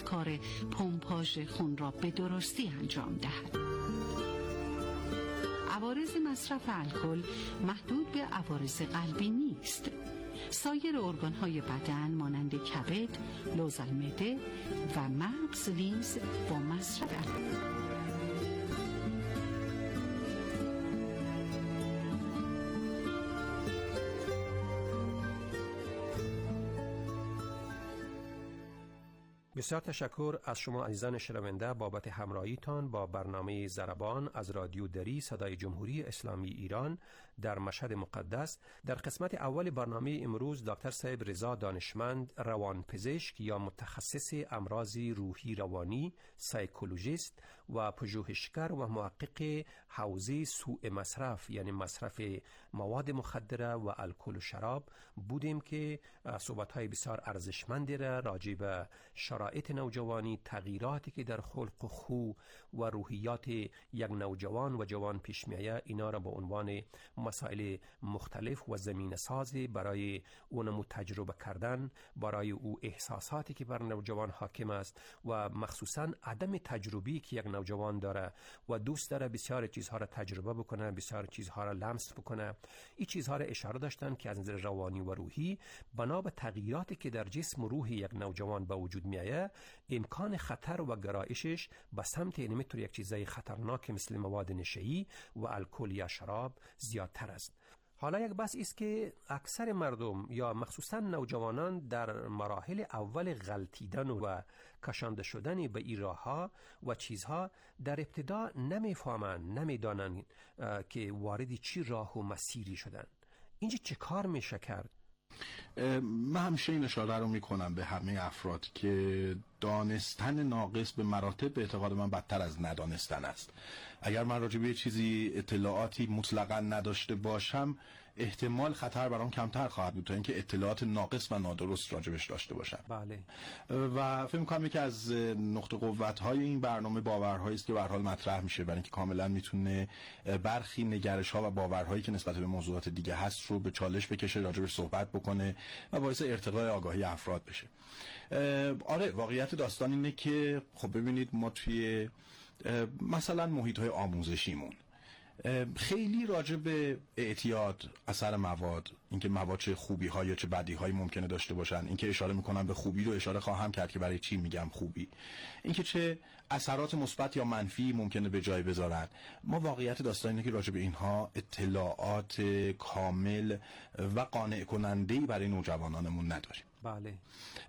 کار پمپاژ خون را به درستی انجام دهد. عوارض مصرف الکل محدود به عوارض قلبی نیست. سایر ارگان‌های بدن مانند کبد، لوز المعده و مغز نیز با مصرف بسیار تشکر از شما عزیزان شنونده بابت همراهیتان با برنامه ضربان از رادیو دری صدای جمهوری اسلامی ایران در مشهد مقدس. در قسمت اول برنامه امروز دکتر صاحب رضا دانشمند، روانپزشک یا متخصص امراض روحی روانی، سایکولوژیست و پژوهشگر و محقق حوزه سوء مصرف یعنی مصرف مواد مخدره و الکل و شراب بودیم که صحبت‌های بسیار ارزشمندی را راجع به شرایط نوجوانی، تغییراتی که در خلق و خو و روحیات یک نوجوان و جوان پیش میآید، اینا را به عنوان مسائل مختلف و زمینه سازی برای اونمو تجربه کردن، برای او احساساتی که بر نوجوان حاکم است و مخصوصا عدم تجربی که یک نوجوان داره و دوست داره بسیار چیزها را تجربه بکنه، بسیار چیزها را لمس بکنه. این چیزها را اشاره داشتن که از نظر روانی و روحی بنا به تغییراتی که در جسم و روح یک نوجوان به وجود میآید، امکان خطر و گرایشش به سمت اینمیتر یک چیزای خطرناک مثل مواد نشئی و الکل یا شراب زیادتر است. حالا یک بحث است که اکثر مردم یا مخصوصا نوجوانان در مراحل اول غلطیدن و کشانده شدن به این راه‌ها و چیزها در ابتدا نمیفهمند، نمیدانند که وارد چی راه و مسیری شدن. اینجا چه کار میشه کرد؟ من همیشه این اشاره رو میکنم به همه افراد که دانستن ناقص به مراتب به اعتقاد من بدتر از ندانستن است. اگر من راجع به چیزی اطلاعاتی مطلقاً نداشته باشم، احتمال خطر برام کمتر خواهد بود تا اینکه اطلاعات ناقص و نادرست راجبش داشته باشم. بله. و فکر می‌کنم یکی از نقطه قوت‌های این برنامه باورهایی است که به هر حال مطرح میشه، برای اینکه کاملاً میتونه برخی نگرش‌ها و باورهایی که نسبت به موضوعات دیگه هست رو به چالش بکشه، راجبش صحبت بکنه و باعث ارتقای آگاهی افراد بشه. آره، واقعیت داستان اینه که خب ببینید ما توی مثلا محیط‌های آموزشیمون خیلی راجع به اعتیاد، اثر مواد، اینکه مواد چه خوبی‌ها یا چه بدی‌هایی ممکنه داشته باشن، اینکه اشاره می‌کنم به خوبی رو اشاره خواهم کرد که برای چی میگم خوبی، اینکه چه اثرات مثبت یا منفی ممکنه به جای بذارن، ما واقعیت داستان اینه که راجع به اینها اطلاعات کامل و قانع کننده‌ای برای نوجوانانمون نداریم. بله.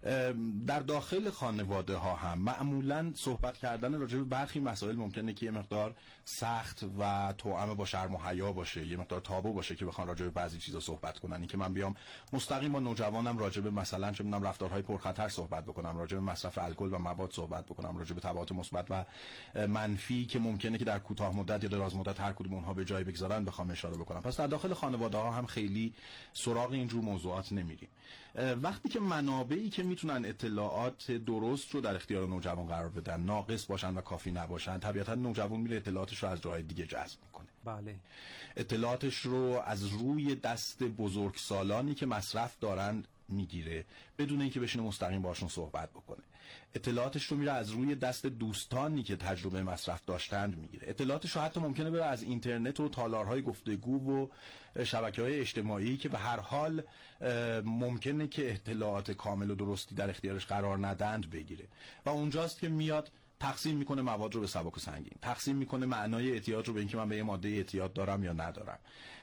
در داخل خانواده ها هم معمولا صحبت کردن راجع به برخی مسائل ممکنه که یه مقدار سخت و توأم با شرم و حیا باشه، یه مقدار تابو باشه که بخوان راجع به بعضی چیزا صحبت کنن. این که من بیام مستقیم با نوجوانم راجع به مثلا چه می‌دونم رفتارهای پرخطر صحبت بکنم، راجع به مصرف الکل و مواد صحبت بکنم، راجع به تبعات مثبت و منفی که ممکنه که در کوتاه مدت یا دراز مدت هر کدوم اونها به جای بگذارن بخوام اشاره بکنم. پس در داخل خانواده ها هم خیلی سراغ این جور موضوعات نمیریم. وقتی که منابعی که میتونن اطلاعات درست رو در اختیار نوجوان قرار بدن ناقص باشن و کافی نباشن، طبیعتا نوجوان میره اطلاعاتش رو از جای دیگه جذب میکنه. بله. اطلاعاتش رو از روی دست بزرگسالانی که مصرف دارن میگیره بدون اینکه بشینه مستقیم باشون صحبت بکنه. اطلاعاتش رو میره از روی دست دوستانی که تجربه مصرف داشتند میگیره. اطلاعاتش رو حتی ممکنه بره از اینترنت و تالارهای گفتگو و شبکه‌های اجتماعی که به هر حال ممکنه که اطلاعات کامل و درستی در اختیارش قرار ندند بگیره و اونجاست که میاد تقسیم میکنه مواد رو به سبک و سنگین، تقسیم میکنه معنای اعتیاد رو به اینکه من به یه ماده اعتیاد دارم یا ندارم،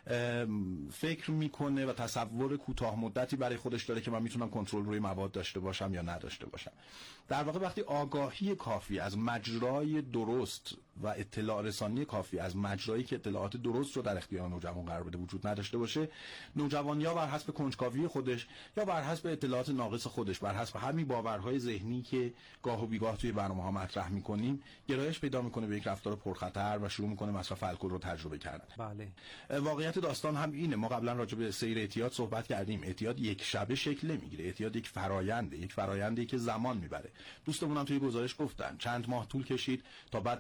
فکر میکنه و تصور کوتاه مدتی برای خودش داره که من میتونم کنترل روی مواد داشته باشم یا نداشته باشم. در واقع وقتی آگاهی کافی از مجرای درست و اطلاع رسانی کافی از مجرایی که اطلاعات درست رو در اختیار نوجوان قرار بده وجود نداشته باشه، نوجوان یا بر حسب کنجکاوی خودش یا بر حسب اطلاعات ناقص خودش، بر حسب همین باورهای ذهنی که گاه و بیگاه توی برنامه‌ها مطرح میکنیم، گرایش پیدا میکنه به یک رفتار پرخطر و شروع میکنه مصرف الکل رو تجربه کردن. بله. واقعیت داستان هم اینه. ما قبلا راجع به سیر اعتیاد صحبت کردیم. اعتیاد یک شبه شکل نمیگیره. اعتیاد یک فرایندی که زمان میبره. دوستمون هم توی گزارش گفتن چند ماه طول کشید تا بعد تبدیل شد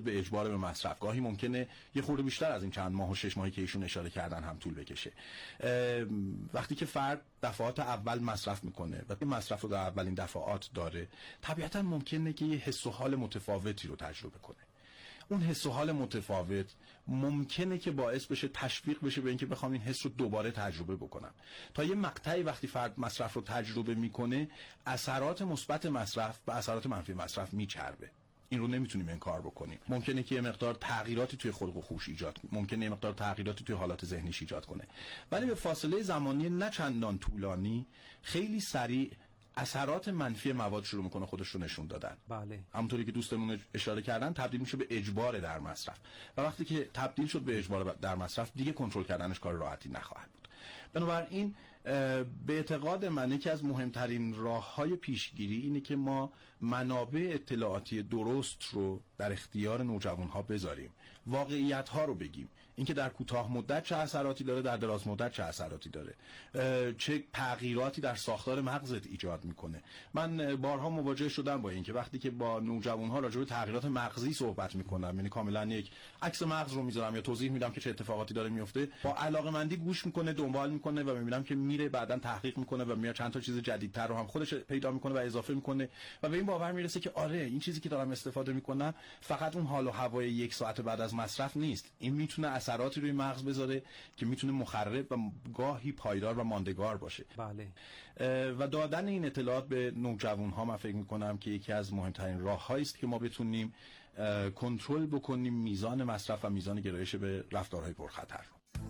شد به اجبار به مصرف. گاهی ممکنه یه خورده بیشتر از این چند ماه و 6 ماهی که ایشون اشاره کردن هم طول بکشه. وقتی که فرد دفعات اول مصرف میکنه و این مصرف رو در اولین دفعات داره، طبیعتا ممکنه که یه حس و حال متفاوتی رو تجربه کنه. اون حس و حال متفاوت ممکنه که باعث بشه تشویق بشه به اینکه بخوام این حس رو دوباره تجربه بکنم. تا یه مقطعی وقتی فرد مصرف رو تجربه میکنه، اثرات مثبت مصرف و اثرات منفی مصرف میچربه. این رو نمیتونیم انکار بکنیم. ممکنه که یه مقدار تغییراتی توی خلق و خوش ایجاد کنه، ممکنه یه مقدار تغییراتی توی حالات ذهنیش ایجاد کنه، ولی به فاصله زمانی نه چندان طولانی خیلی سریع اثرات منفی مواد شروع میکنه خودش رو نشون دادن. بله. همونطوری که دوستمون اشاره کردن تبدیل میشه به اجبار در مصرف و وقتی که تبدیل شد به اجبار در مصرف دیگه کنترل کردنش کار راحتی نخواهد بود. بنابراین به اعتقاد من یکی از مهمترین راه‌های پیشگیری اینه که ما منابع اطلاعاتی درست رو در اختیار نوجوان‌ها بذاریم، واقعیت‌ها رو بگیم، اینکه در کوتاه مدت چه اثراتی داره، در دراز مدت چه اثراتی داره، چه تغییراتی در ساختار مغزت ایجاد میکنه. من بارها مواجه شدم با این که وقتی که با نوجوان‌ها راجع به تغییرات مغزی صحبت میکنم، یعنی کاملا یک عکس مغز رو میذارم یا توضیح میدم که چه اتفاقاتی داره میفته، با علاقه‌مندی گوش میکنه، دنبال میکنه و میبینم که میره بعداً تحقیق میکنه و میاد چند تا چیز جدیدتر رو هم خودش پیدا میکنه و اضافه میکنه و به این باور میرسه که آره این چیزی که دارم استفاده میکنم فقط اون حال و هوای یک ساعت بعد از مصرف نیست، این میتونه اثراتی روی مغز بذاره که میتونه مخرب و گاهی پایدار و ماندگار باشه. بله. و دادن این اطلاعات به نوجوان‌ها من فکر میکنم که یکی از مهمترین راه‌هایی است که ما بتونیم کنترل بکنیم میزان مصرف و میزان گرایش به رفتارهای پرخطر.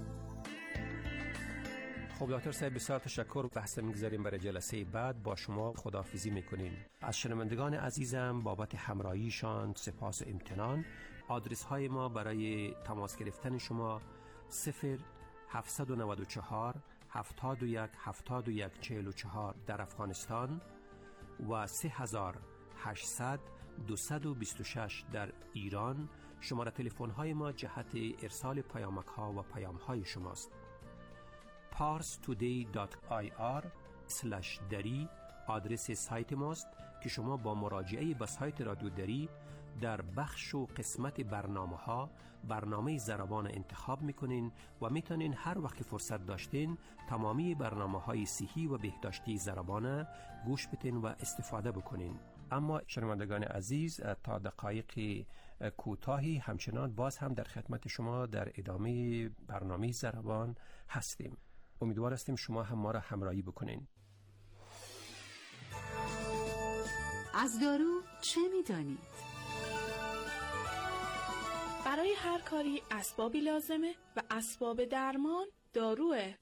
خب دکتر صاحب بسیار تشکر. بحث میگذاریم برای جلسه بعد. با شما خداحافظی میکنیم. از شنوندگان عزیزم بابت همراهیشان سپاس و امتنان. آدرس های ما برای تماس گرفتن شما 0794 71 71 44 در افغانستان و 3800 226 در ایران. شماره تلفن های ما جهت ارسال پیامک ها و پیام های شماست. parstoday.ir/dari آدرس سایت ماست که شما با مراجعه به سایت رادیو دری در بخش و قسمت برنامه ضربان انتخاب میکنین و میتونین هر وقت فرصت داشتین تمامی برنامه‌های صحی و بهداشتی ضربان گوش بدین و استفاده بکنین. اما شنوندگان عزیز تا دقایق کوتاهی همچنان باز هم در خدمت شما در ادامه برنامه ضربان هستیم. امیدوار هستیم شما هم ما را همراهی بکنین. از دارو چه میدانید؟ برای هر کاری اسبابی لازمه و اسباب درمان داروه.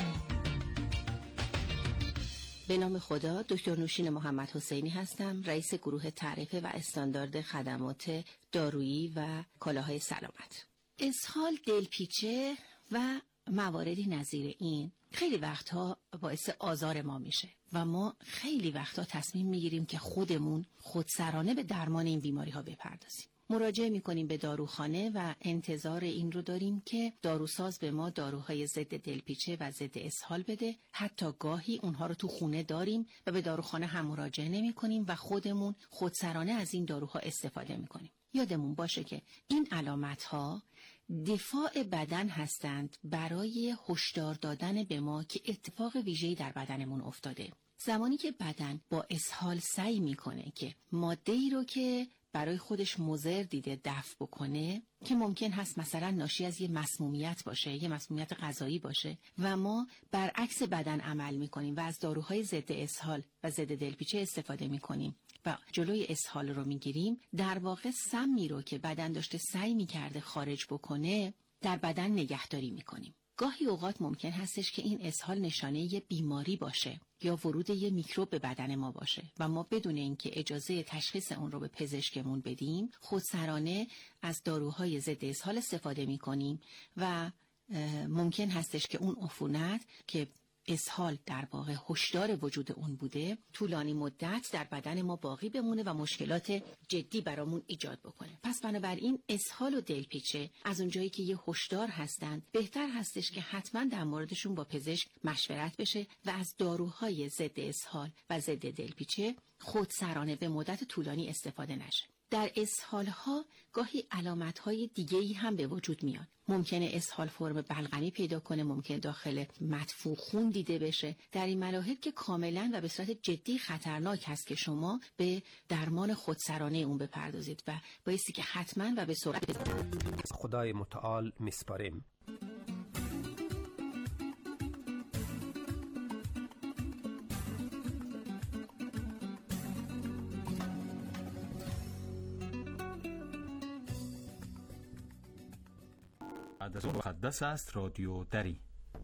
به نام خدا، دکتر نوشین محمد حسینی هستم، رئیس گروه تعریف و استاندارد خدمات دارویی و کالاهای سلامت. اسهال، دلپیچه و مواردی نظیر این خیلی وقتها باعث آزار ما میشه و ما خیلی وقتها تصمیم میگیریم که خودسرانه به درمان این بیماری ها بپردازیم. مراجعه میکنیم به داروخانه و انتظار این رو داریم که داروساز به ما داروهای ضد دلپیچه و ضد اسهال بده. حتی گاهی اونها رو تو خونه داریم و به داروخانه هم مراجعه نمیکنیم و خودسرانه از این داروها استفاده میکنیم. یادمون باشه که این علامت‌ها دفاع بدن هستند برای هشدار دادن به ما که اتفاق ویژه‌ای در بدنمون افتاده. زمانی که بدن با اسهال سعی میکنه که ماده‌ای رو که برای خودش مضر دیده دفع بکنه، که ممکن هست مثلا ناشی از یه مسمومیت باشه، یه مسمومیت غذایی باشه، و ما برعکس بدن عمل میکنیم و از داروهای ضد اسهال و ضد دلپیچه استفاده میکنیم و جلوی اسهال رو میگیریم، در واقع سمی رو که بدن داشته سعی میکرده خارج بکنه در بدن نگهداری میکنیم. گاهی اوقات ممکن هستش که این اسهال نشانه یه بیماری باشه یا ورود یه میکروب به بدن ما باشه و ما بدون اینکه اجازه تشخیص اون رو به پزشکمون بدیم خودسرانه از داروهای ضد اسهال استفاده میکنیم و ممکن هستش که اون عفونت که اسهال در واقع هشدار وجود اون بوده طولانی مدت در بدن ما باقی بمونه و مشکلات جدی برامون ایجاد بکنه. پس بنابراین اسهال و دلپیچه از اونجایی که یه هشدار هستند، بهتر هستش که حتما در موردشون با پزشک مشورت بشه و از داروهای ضد اسهال و ضد دلپیچه خودسرانه به مدت طولانی استفاده نشه. در اسهال‌ها گاهی علامت‌های دیگه‌ای هم به وجود میاد. ممکنه اسهال فرم بلغمی پیدا کنه، ممکنه داخل مدفوع خون دیده بشه. در این مراحل که کاملاً و به صورت جدی خطرناک هست که شما به درمان خودسرانه اون بپردازید و بایستی که حتماً و به سرعت خدای متعال میسپاریم. از مقدس است رادیو دری.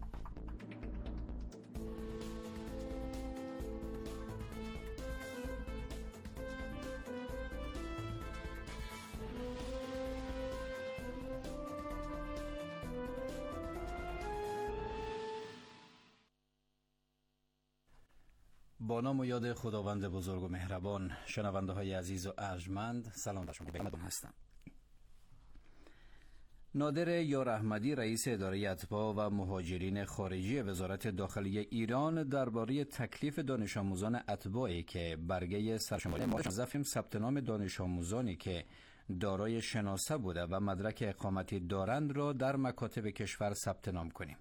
با نام و یاد خداوند بزرگ و مهربان، شنونده های عزیز و ارجمند، سلام بر شما. بگم هستم. نادر یار احمدی، رئیس اداره اتباع و مهاجرین خارجی وزارت داخلی ایران، درباره تکلیف دانش آموزان اتباعی که برگه سرشماری موظفیم ثبت نام دانش آموزانی که دارای شناسه بوده و مدرک اقامتی دارند را در مکاتب کشور ثبت نام کنیم.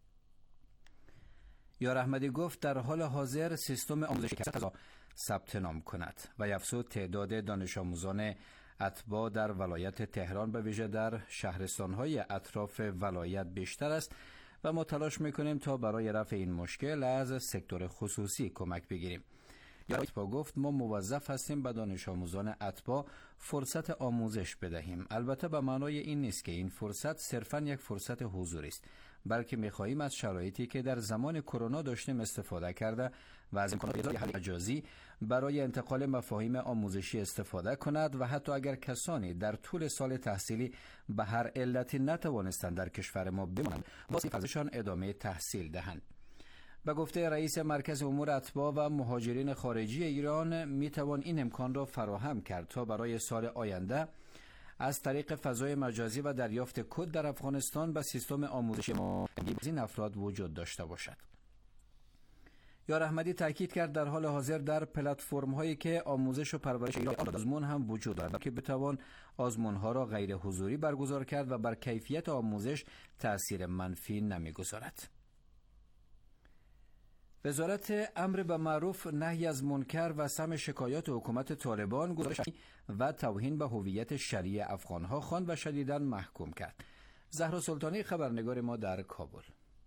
یار احمدی گفت در حال حاضر سیستم آموزشی کسا ثبت نام کند و افزود تعداد دانش آموزان اتباع در ولایت تهران به ویژه در شهرستان‌های اطراف ولایت بیشتر است و ما تلاش می‌کنیم تا برای رفع این مشکل از سکتور خصوصی کمک بگیریم. یار اتباع گفت ما موظف هستیم به دانش آموزان اتباع فرصت آموزش بدهیم. البته به معنای این نیست که این فرصت صرفاً یک فرصت حضوری است، بلکه می‌خواهیم از شرایطی که در زمان کرونا داشتیم استفاده کرده و از امکانات مجازی برای انتقال مفاهیم آموزشی استفاده کند و حتی اگر کسانی در طول سال تحصیلی به هر علتی نتوانستند در کشور ما بمانند، واسه فرزشان ادامه تحصیل دهند. به گفته رئیس مرکز امور اتباع و مهاجرین خارجی ایران، میتوان این امکان را فراهم کرد تا برای سال آینده از طریق فضای مجازی و دریافت کد در افغانستان به سیستم آموزشی این افراد وجود داشته باشد. یار احمدی تاکید کرد در حال حاضر در پلتفرم هایی که آموزش و پرورش آزمون هم وجود دارد که بتوان آزمون ها را غیر حضوری برگزار کرد و بر کیفیت آموزش تأثیر منفی نمیگذارد. وزارت امر به معروف، نهی از منکر و سم شکایات حکومت طالبان گزارش و توهین به هویت شرعی افغانها خواند و شدیداً محکوم کرد. زهرا سلطانی، خبرنگار ما در کابل.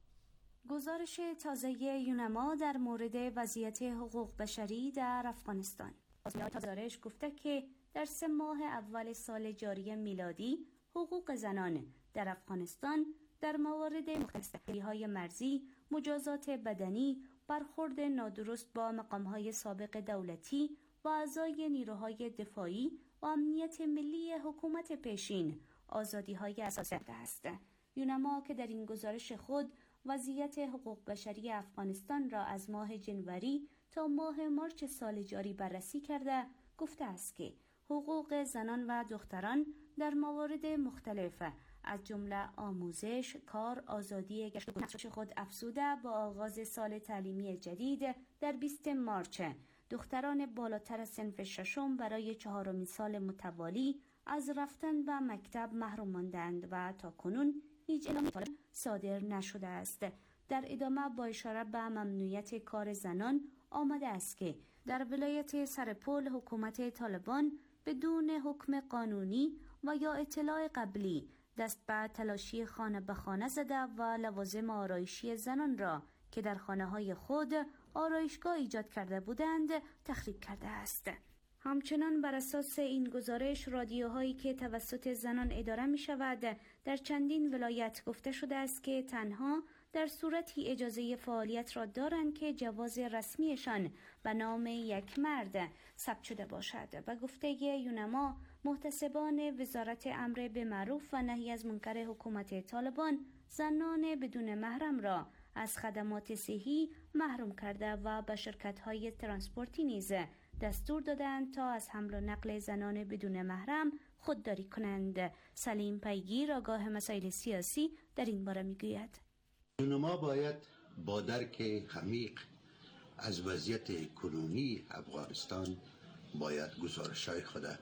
گزارش تازه یونما در مورد وضعیت حقوق بشری در افغانستان. گزارش گفته که در 3 ماه اول سال جاری میلادی حقوق زنان در افغانستان در موارد مختلف‌های مرزی، مجازات بدنی، برخورد نادرست با مقام‌های سابق دولتی و اعضای نیروهای دفاعی و امنیت ملی حکومت پیشین آزادی‌های اساسی است. یونما که در این گزارش خود وضعیت حقوق بشری افغانستان را از ماه جنوری تا ماه مارچ سال جاری بررسی کرده، گفته است که حقوق زنان و دختران در موارد مختلف از جمله آموزش، کار، آزادی گشت و گذار خود افزوده با آغاز سال تعلیمی جدید در 20 مارچ دختران بالاتر صنف ششم برای 4مین سال متوالی از رفتن به مکتب محروم ماندند و تا کنون هیچ اعلامی صادر نشده است. در ادامه با اشاره به ممنوعیت کار زنان آمده است که در ولایت سرپل حکومت طالبان بدون حکم قانونی و یا اطلاع قبلی دست به تلاشی خانه به خانه زده و لوازم آرایشی زنان را که در خانه‌های خود آرایشگاه ایجاد کرده بودند تخریب کرده است. همچنان بر اساس این گزارش رادیوهایی که توسط زنان اداره می شود در چندین ولایت گفته شده است که تنها در صورتی اجازه فعالیت را دارند که جواز رسمیشان به نام یک مرد ثبت شده باشد. و گفته یونما محتسبان وزارت امر به معروف و نهی از منکر حکومت طالبان زنان بدون محرم را از خدمات صحی محروم کرده و به شرکت‌های ترانسپورتی نیز دستور دادند تا از حمل و نقل زنان بدون محرم خودداری کنند. سلیم پیگیر آگاه مسائل سیاسی در این باره میگوید یونما باید با درک عمیق از وضعیت کنونی افغانستان باید گزارش‌های خود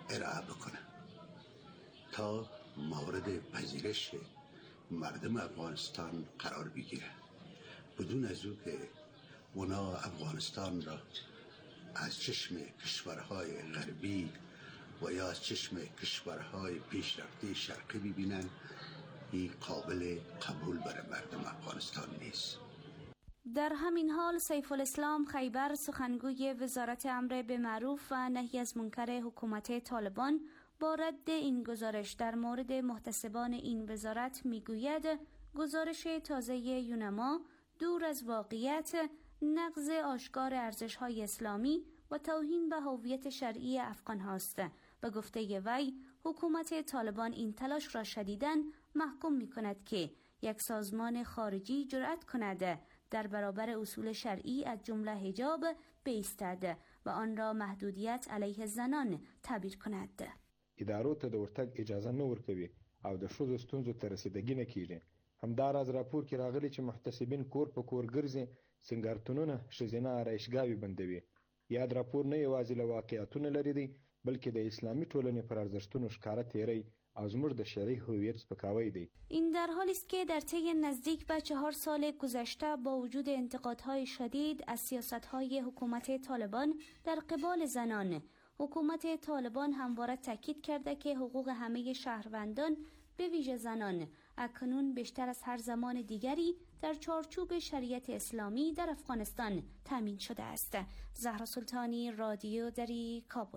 ارائه بکنه تا مورد پذیرش مردم افغانستان قرار بگیره، بدون از او که اونا افغانستان را از چشم کشورهای غربی و یا از چشم کشورهای پیشرفته شرقی ببینن، این قابل قبول برای مردم افغانستان نیست. در همین حال سیف الاسلام خیبر، سخنگوی وزارت امر به معروف و نهی از منکر حکومت طالبان، با رد این گزارش در مورد محتسبان این وزارت میگوید گزارش تازه یونما دور از واقعیت، نقض آشکار ارزش‌های اسلامی و توهین به هویت شرعی افغان هاست. به گفته وی، حکومت طالبان این تلاش را شدیداً محکوم می‌کند که یک سازمان خارجی جرأت کند در برابر اصول شرعی از جمله حجاب بایستد و آن را محدودیت علیه زنان تعبیر کند. ادارو ته د ورتګ اجازه نه ورکوي او د ښځو ستونزو ته رسیدګي نه کیږي. همداراز راپور کې راغلي چې محتسبین کور په کور ګرځي، سنگارتونونه ښځینه آرایشګاوې بندوي. یاد راپور نه یوازې له واقعیتونو لري دی، بلکې د اسلامي ټولنې پر ارزښتونو ښکاره تیری او زموږ د شرعي هویت سپکاوی دی. این در حالی است که در طی نزدیک به 4 سال گذشته با وجود انتقادهای شدید از سیاست‌های حکومت طالبان در قبال زنان، حکومت طالبان همواره تاکید کرده که حقوق همه شهروندان به ویژه زنان اکنون بیشتر از هر زمان دیگری در چارچوب شریعت اسلامی در افغانستان تامین شده است. زهرا سلطانی، رادیو دری، کابل.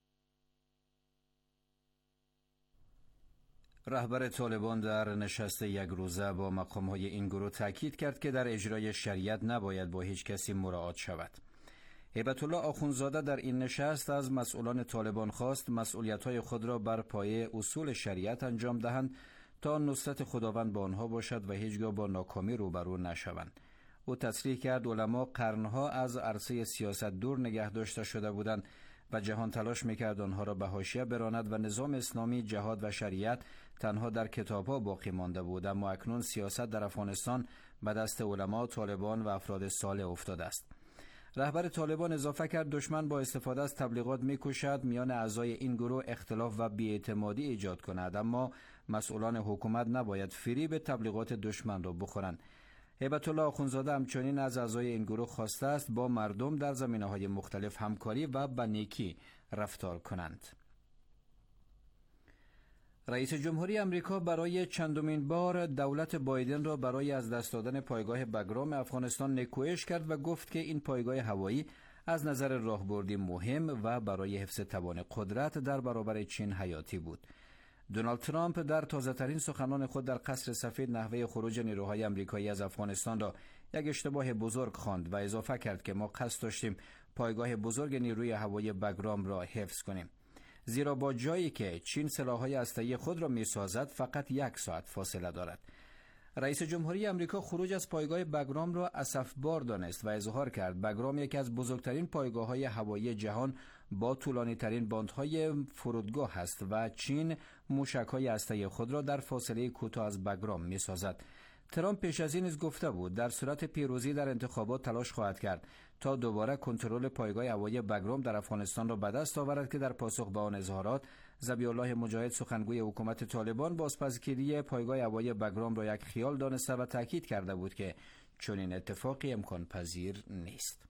رهبر طالبان در نشست یک روزه با مقام‌های این گروه تاکید کرد که در اجرای شریعت نباید با هیچ کسی مراعات شود. هیبت الله آخوندزاده در این نشست از مسئولان طالبان خواست مسئولیت‌های خود را بر پایه اصول شریعت انجام دهند تا نصرت خداوند با آنها باشد و هیچگاه با ناکامی روبرو نشوند. او تصریح کرد علما قرنها از عرصه سیاست دور نگه داشته شده بودند و جهان تلاش میکرد آنها را به حاشیه براند و نظام اسلامی، جهاد و شریعت تنها در کتاب‌ها باقی مانده بود، اما اکنون سیاست در افغانستان به دست علما، طالبان و افراد صالح افتاده است. رهبر طالبان اضافه کرد دشمن با استفاده از تبلیغات می‌کوشد میان اعضای این گروه اختلاف و بی‌اعتمادی ایجاد کند، اما مسئولان حکومت نباید فریب تبلیغات دشمن را بخورند. هیبت الله آخوندزاده همچنین از اعضای این گروه خواسته است با مردم در زمینه‌های مختلف همکاری و به نیکی رفتار کنند. رئیس جمهوری آمریکا برای چندمین بار دولت بایدن را برای از دست دادن پایگاه بگرام افغانستان نکوهش کرد و گفت که این پایگاه هوایی از نظر راهبردی مهم و برای حفظ توان قدرت در برابر چین حیاتی بود. دونالد ترامپ در تازه‌ترین سخنان خود در قصر سفید نحوه خروج نیروهای آمریکایی از افغانستان را یک اشتباه بزرگ خواند و اضافه کرد که ما قصد داشتیم پایگاه بزرگ نیروی هوایی بگرام را حفظ کنیم، زیرا با جایی که چین سلاح‌های هسته‌ای خود را می‌سازد فقط 1 ساعت فاصله دارد. رئیس جمهوری آمریکا خروج از پایگاه بگرام را اسفبار دانست و اظهار کرد بگرام یکی از بزرگترین پایگاه‌های هوایی جهان با طولانی‌ترین باندهای فرودگاه است و چین موشک‌های هسته‌ای خود را در فاصله کوتاه از بگرام می‌سازد. ترامپ پیش از این نیز گفته بود در صورت پیروزی در انتخابات تلاش خواهد کرد تا دوباره کنترل پایگاه هوایی بگرام در افغانستان را به دست آورد که در پاسخ به آن اظهارات ذبیح الله مجاهد سخنگوی حکومت طالبان بازپسگیری پایگاه هوایی بگرام را یک خیال دانسته و تاکید کرده بود که چنین اتفاقی امکان پذیر نیست.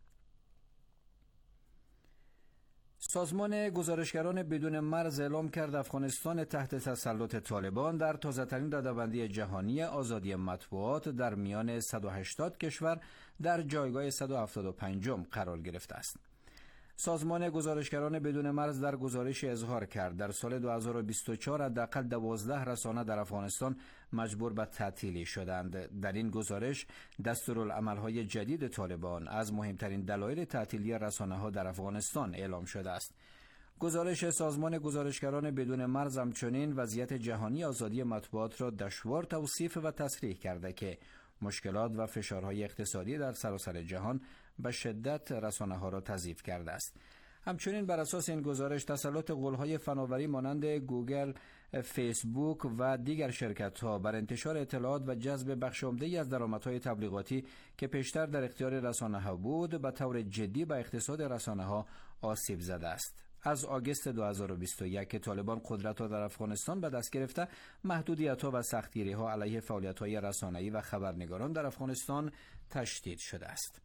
سازمان گزارشگران بدون مرز اعلام کرد افغانستان تحت تسلط طالبان در تازه‌ترین رده‌بندی جهانی آزادی مطبوعات در میان 180 کشور در جایگاه 175 قرار گرفته است. سازمان گزارشگران بدون مرز در گزارش اظهار کرد در سال 2024 حداقل 12 رسانه در افغانستان مجبور به تعطیلی شدند. در این گزارش دستورالعمل‌های جدید طالبان از مهمترین دلایل تعطیلی رسانه‌ها در افغانستان اعلام شده است. گزارش سازمان گزارشگران بدون مرز همچنین وضعیت جهانی آزادی مطبوعات را دشوار توصیف و تصریح کرده که مشکلات و فشارهای اقتصادی در سراسر جهان به شدت رسانه‌ها را تضعیف کرده است. همچنین بر اساس این گزارش تسلط غول‌های فناوری مانند گوگل، فیسبوک و دیگر شرکت‌ها بر انتشار اطلاعات و جذب بخش عمده‌ای از درآمدهای تبلیغاتی که پیشتر در اختیار رسانه‌ها بود به طور جدی به اقتصاد رسانه‌ها آسیب زده است. از آگوست 2021 که طالبان قدرت را در افغانستان به دست گرفته، محدودیت‌ها و سختگیری‌ها علیه فعالیت‌های رسانه‌ای و خبرنگاران در افغانستان تشدید شده است.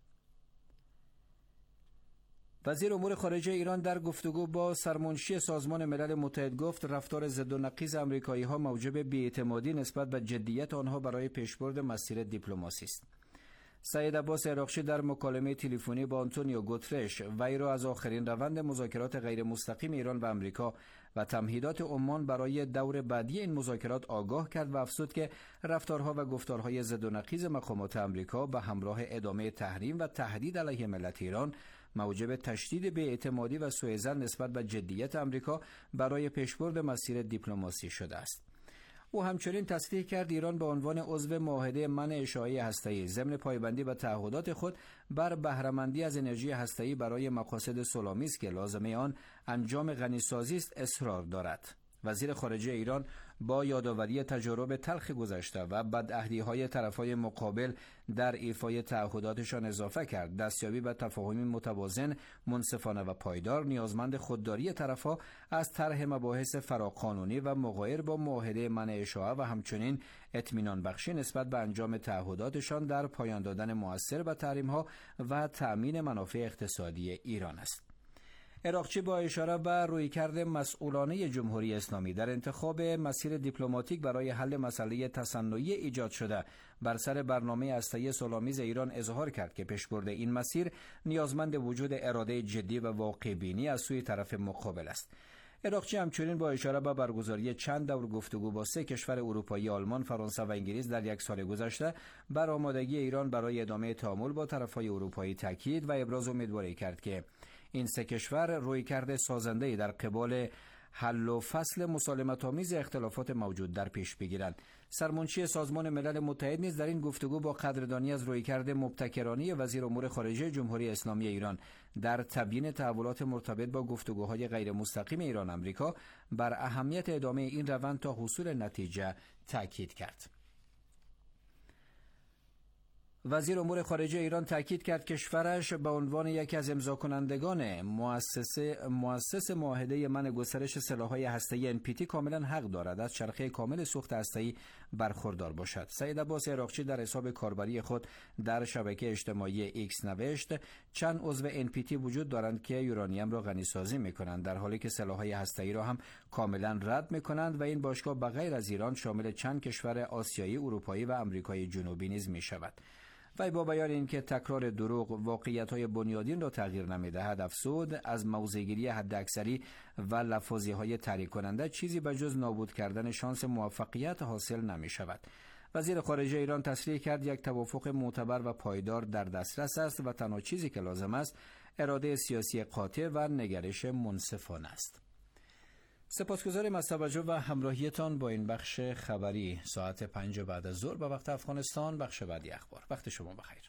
وزیر امور خارجه ایران در گفتگو با سرمنشی سازمان ملل متحد گفت رفتار ضد و نقیض آمریکایی‌ها موجب بی‌اعتمادی نسبت به جدیت آنها برای پیشبرد مسیر دیپلماسی است. سید عباس عراقچی در مکالمه تلفنی با آنتونیو گوترش وی را از آخرین روند مذاکرات غیر مستقیم ایران و آمریکا و تمهیدات عمان برای دور بعدی این مذاکرات آگاه کرد و افزود که رفتارها و گفتارهای ضد و نقیض مقامات آمریکا به همراه ادامه تحریم و تهدید علیه ملت ایران موجب تشدید بی‌اعتمادی و سوءظن نسبت به جدیت آمریکا برای پیشبرد مسیر دیپلماسی شده است. او همچنین تصریح کرد ایران به عنوان عضو معاهده منع اشعاعی هسته‌ای ضمن پایبندی به تعهدات خود بر بهره‌مندی از انرژی هسته‌ای برای مقاصد صلح‌آمیز که لازمه آن انجام غنیسازی است اصرار دارد. وزیر خارجه ایران با یادآوری تجارب تلخ گذشته و بدعهدی‌های طرف‌های مقابل در ایفای تعهداتشان اضافه کرد دستیابی به تفاهمی متوازن، منصفانه و پایدار نیازمند خودداری طرف‌ها از طرح مباحث فراقانونی و مغایر با معاهده منع اشاعه و همچنین اطمینان بخشی نسبت به انجام تعهداتشان در پایان دادن مؤثر به تحریم‌ها و تأمین منافع اقتصادی ایران است. عراقچی با اشاره به رویکرد مسئولانه جمهوری اسلامی در انتخاب مسیر دیپلماتیک برای حل مسئله تصنعی ایجاد شده بر سر برنامه هسته‌ای صلح‌آمیز ایران اظهار کرد که پیشبرد این مسیر نیازمند وجود اراده جدی و واقع بینی از سوی طرف مقابل است. عراقچی همچنین با اشاره به برگزاری چند دور گفتگو با 3 کشور اروپایی آلمان، فرانسه و انگلیس در 1 سال گذشته بر آمادگی ایران برای ادامه تعامل با طرف‌های اروپایی تاکید و ابراز امیدواری کرد که این 3 کشور رویکرد سازنده‌ای در قبال حل و فصل مسالمت‌آمیز اختلافات موجود در پیش بگیرند. سرمنشی سازمان ملل متحد نیز در این گفتگو با قدردانی از رویکرد مبتکرانه وزیر امور خارجه جمهوری اسلامی ایران در تبیین تحولات مرتبط با گفتگوهای غیر مستقیم ایران آمریکا بر اهمیت ادامه این روند تا حصول نتیجه تاکید کرد. وزیر امور خارجه ایران تاکید کرد کشورش به عنوان یکی از امضاکنندگان مؤسس معاهده منع گسترش سلاح‌های هسته‌ای NPT کاملا حق دارد از چرخه کامل سوخت هسته‌ای برخوردار باشد. سید عباس عراقچی در حساب کاربری خود در شبکه اجتماعی ایکس نوشت چند عضو NPT وجود دارند که یورانیم را غنیسازی می‌کنند در حالی که سلاح‌های هسته‌ای را هم کاملا رد می‌کنند و این باشگاه به غیر از ایران شامل چند کشور آسیایی، اروپایی و آمریکای جنوبی نیز می‌شود. و با بیان اینکه تکرار دروغ واقعیت‌های بنیادین را تغییر نمی‌دهد افزود از موضع‌گیری حداکثری و لفاظی‌های تحریک کننده چیزی به جز نابود کردن شانس موفقیت حاصل نمی‌شود. وزیر خارجه ایران تصریح کرد یک توافق معتبر و پایدار در دسترس است و تنها چیزی که لازم است اراده سیاسی قاطع و نگرش منصفانه است. سپاسگزاریم از توجه و همراهیتان با این بخش خبری ساعت 5 بعد از ظهر به وقت افغانستان. بخش بعدی اخبار. وقت شما بخیر.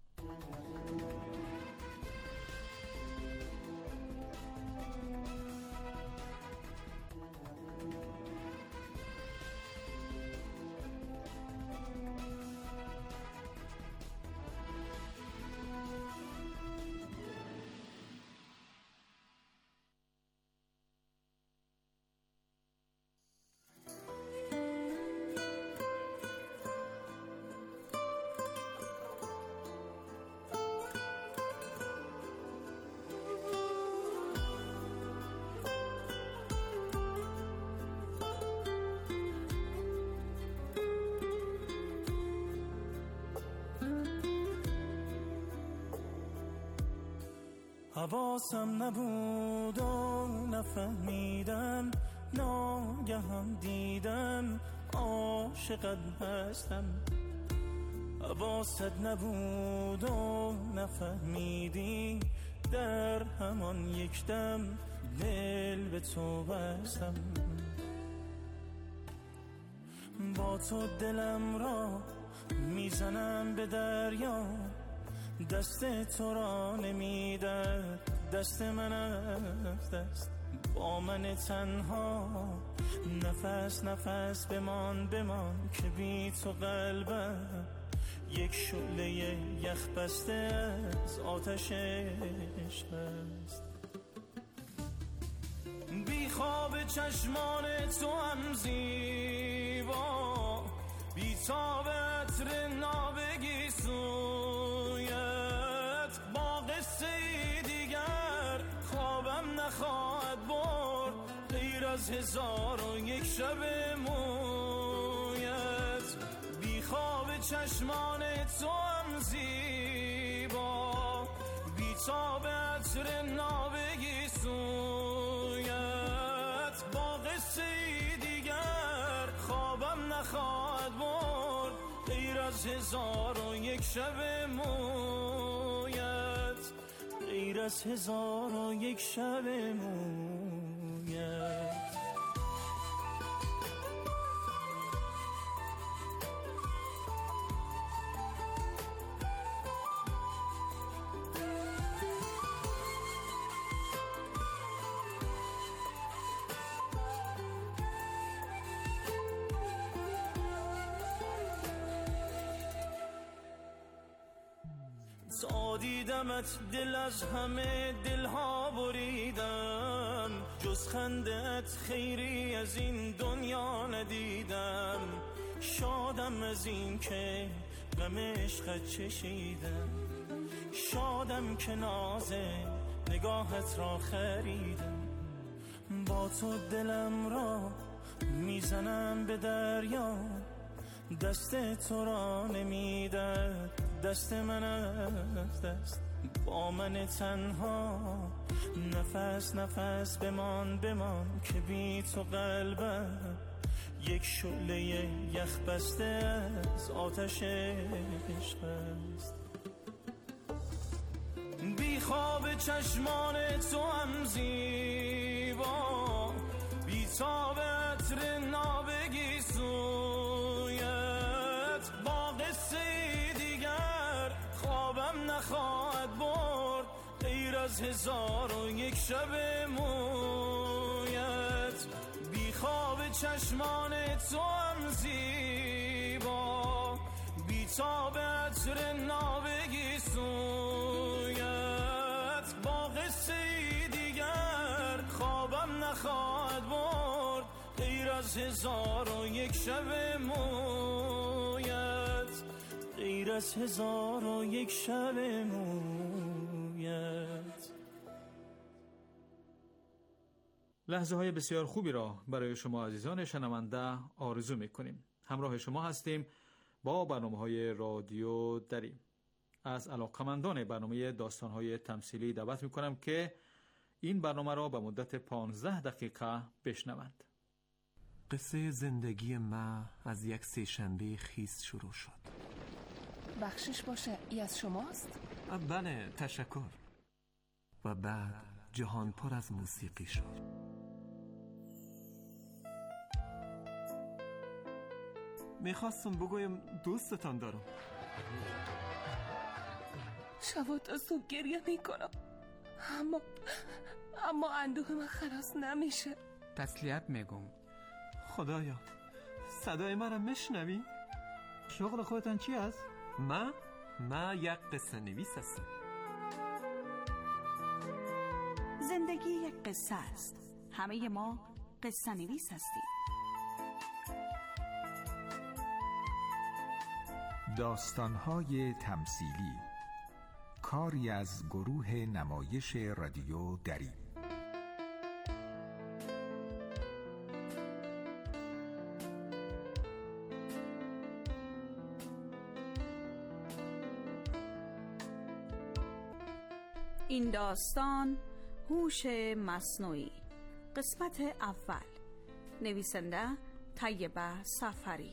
حواسم نبود و نفهمیدم ناگهان دیدم عاشقت هستم. حواست نبود و نفهمیدی در همان یک دم دل به تو بستم. با تو دلم را میزنم به دریا دست تو را نمیدد دست من از دست با من تنها نفس نفس بمان که بی تو قلبم یک شعله یخ بسته از آتش عشق است. چشمان تو هم زیبا، بی تاب عطر نابگی سویت، با قصه دیگر خوابم نخواهد برد غیر از 1001 شب مویت. بی خواب چشمان تو هم زیبا، بی تاب عطر نابگی سویت، با قصه دیگر خوابم نخواهد برد غیر از 1001 شب مویت، غیر از 1001 شب مویت. تا دیدمت دل از همه دلها بریدم، جز خندت خیری از این دنیا ندیدم. شادم از این که غم عشقت چشیدم، شادم که ناز نگاهت را خریدم. با تو دلم را میزنم به دریا، دست تو را نمیدد دست من از دست. با من تنها نفس نفس بمان که بی تو قلبم یک شعله یخ بسته از آتش عشق است. بی خواب چشمان تو هم زیبا، بی تاب عطر نابگی سویت، با قصه دیگر خوابم نخواهد برد غیر از 1001 شب مویت. بی خواب چشمان تو هم زیبا، بی تاب عطر نابگی سویت، با قصه دیگر خوابم نخواهد برد غیر از 1001 شب مویت، غیر از 1001 شب مویت. لحظه های بسیار خوبی را برای شما عزیزان شنونده آرزو می‌کنیم. همراه شما هستیم با برنامه‌های رادیو دری. از علاقه‌مندان برنامه داستان‌های تمثیلی دعوت می‌کنم که این برنامه را به مدت 15 دقیقه بشنوند. قصه زندگی ما از یک سه‌شنبه خیس شروع شد. بخشش باشه، ای از شماست؟ بله، تشکر. و بعد جهان پر از موسیقی شد. میخواستم بگویم دوستتان دارم. شبات از صبح گریه میکنم، اما اندوه من خلاص نمیشه. تسلیت میگم. خدایا، صدای من را میشنوی؟ شغل خودتان چی است؟ من یک قصه نویس هستم. زندگی یک قصه است. همه ما قصه نویس هستیم. داستان‌های تمثیلی، کاری از گروه نمایش رادیو دری. این داستان هوش مصنوعی، قسمت اول. نویسنده طیبه سفری.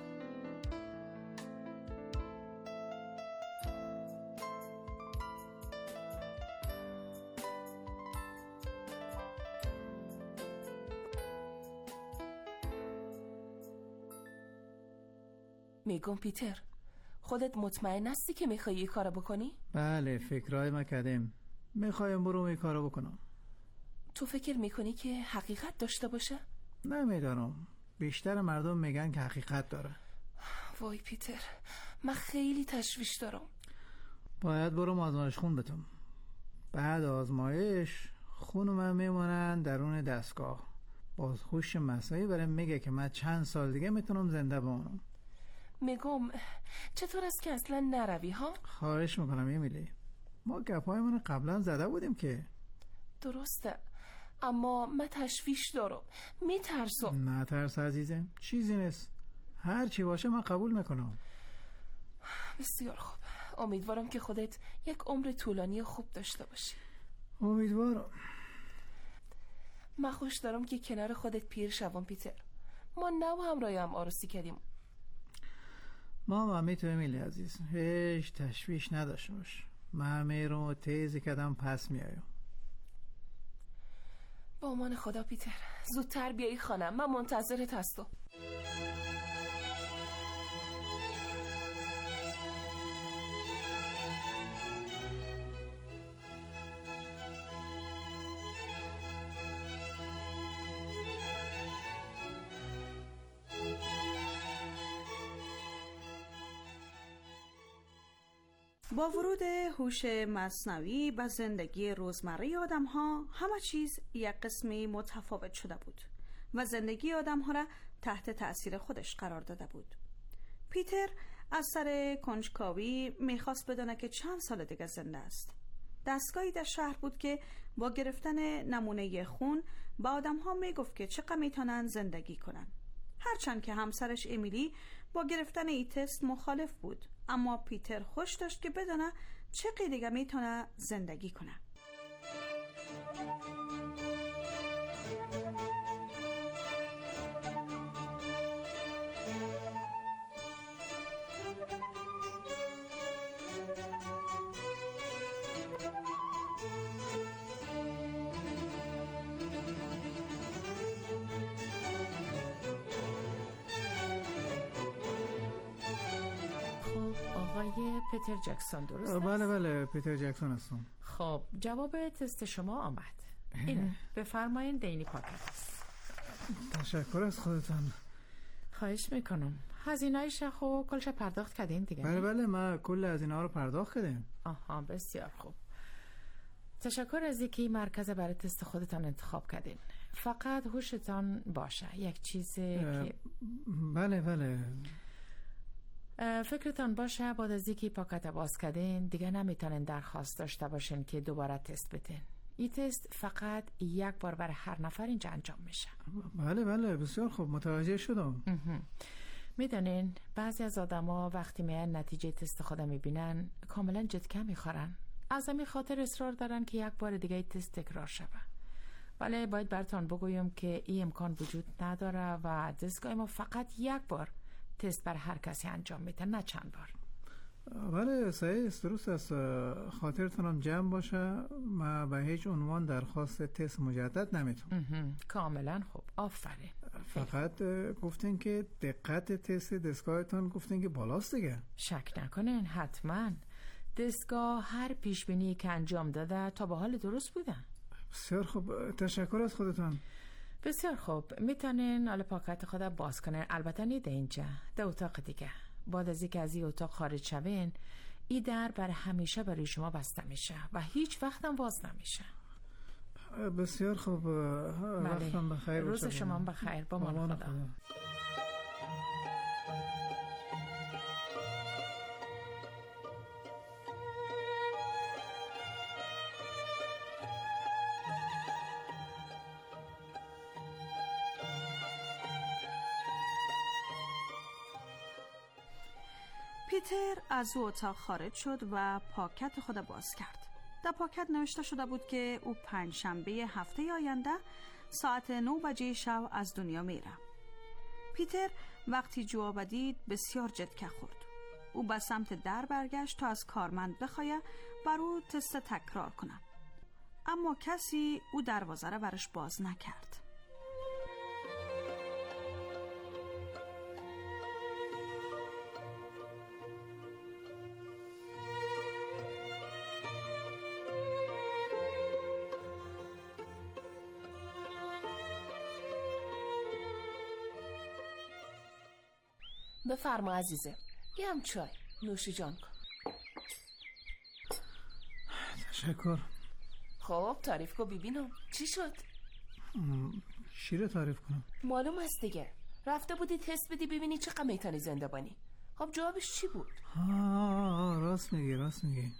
میگم پیتر، خودت مطمئن هستی که میخوایی این کارو بکنی؟ بله، فکرهای ما کردیم. میخوایم برو این کارو بکنم. تو فکر میکنی که حقیقت داشته باشه؟ نمیدانم، بیشتر مردم میگن که حقیقت داره. وای پیتر، من خیلی تشویش دارم. باید برم آزمایش خون بدم. بعد آزمایش خون من میمونن درون دستگاه بازخوش مسایی برای میگه که من چند سال دیگه میتونم زنده بمونم. میگم چطور است که اصلا نروی ها؟ خواهش میکنم امیلی، ما گپایمون قبلا زده بودیم که. درسته، اما من تشویش دارم، میترسم. نه ترس عزیزم، چیزی نیست، هر چی باشه من قبول میکنم. بسیار خوب، امیدوارم که خودت یک عمر طولانی خوب داشته باشی. امیدوارم. من خوش دارم که کنار خودت پیر شوم پیتر. ما نو همراهی هم عروسی کردیم. ما هم میتونیم امیلی عزیز، هیچ تشویش نداشته باش. من میرم و تیزی کدم پس میایم. با امان خدا پیتر، زودتر بیایی خانم، من منتظرت هستم. با ورود هوش مصنوعی به زندگی روزمره آدم‌ها، همه چیز یک قسمی متفاوت شده بود و زندگی آدم‌ها را تحت تأثیر خودش قرار داده بود. پیتر از سر کنجکاوی میخواست بدونه که چند سال دیگه زنده است. دستگاهی در شهر بود که با گرفتن نمونه خون به آدم‌ها میگفت که چقدر میتونن زندگی کنن. هرچند که همسرش امیلی با گرفتن این تست مخالف بود، اما پیتر خوش داشت که بدونه چقدر دیگه میتونه زندگی کنه. آقای پیتر جکسون درست است؟ بله پیتر جکسون هستم. خب جواب تست شما آمد. اینه بفرمایین دینی پاکت است. تشکر از خودتان. خواهش میکنم. هزینه‌ای شخو کلش پرداخت کردین دیگه؟ بله ما کل هزینه‌ها رو پرداخت کردیم. آها بسیار خوب. تشکر از اینکه مرکز برای تست خودتان انتخاب کردین. فقط هوشتان باشه یک چیزی که بله فکرتان باشه بعد از اینکه پاکت باز کردین دیگه نمیتونین درخواست داشته باشین که دوباره تست بدین. این تست فقط یک بار برای هر نفر اینجا انجام میشه. بله بسیار خوب متوجه شدم. میدونین بعضی از آدما وقتی میان نتیجه تست خودم میبینن کاملا جدی میخورن. از همین خاطر اصرار دارن که یک بار دیگه تست تکرار شود. ولی باید براتون بگویم که این امکان وجود نداره و دستگاه ما فقط یک بار تست بر هر کسی انجام میده، نه چند بار. بله صحیح است، درست است. خاطرتونم جمع باشه، ما به هیچ عنوان درخواست تست مجدد نمیتونم. کاملا خوب، آفرین. فقط گفتین که دقت تست دستگاهتون گفتین که بالاست دیگه. شک نکنین، حتما دستگاه هر پیشبینی که انجام داده تا به حال درست بوده. بسیار خوب، تشکر از خودتون. بسیار خوب، میتونین حالا پاکت خود باز کنین. البته نیده اینجا، ده اتاق دیگه. بعد از اینکه از این اتاق خارج شوین این در برای همیشه برای شما بسته میشه و هیچ وقت هم باز نمیشه. بسیار خوب، وقتم بخیر. روز شما بخیر. با مان خدا. پیتر از او اتاق خارج شد و پاکت خود باز کرد. در پاکت نوشته شده بود که او پنجشنبه هفته آینده ساعت 9 بجه شب از دنیا میره. پیتر وقتی جواب دید بسیار جدی خورد. او به سمت در برگشت تا از کارمند بخواه بر او تست تکرار کنه. اما کسی او دروازه را برش باز نکرد. بفرما عزیزه، یه هم چای نوشی جان کن. تشکر. خب تعریف کن ببینم چی شد؟ چی رو تعریف کنم؟ معلوم است دیگه، رفته بودی تست بدی ببینی چقدر میتونی زنده بانی. خب جوابش چی بود؟ راست میگی.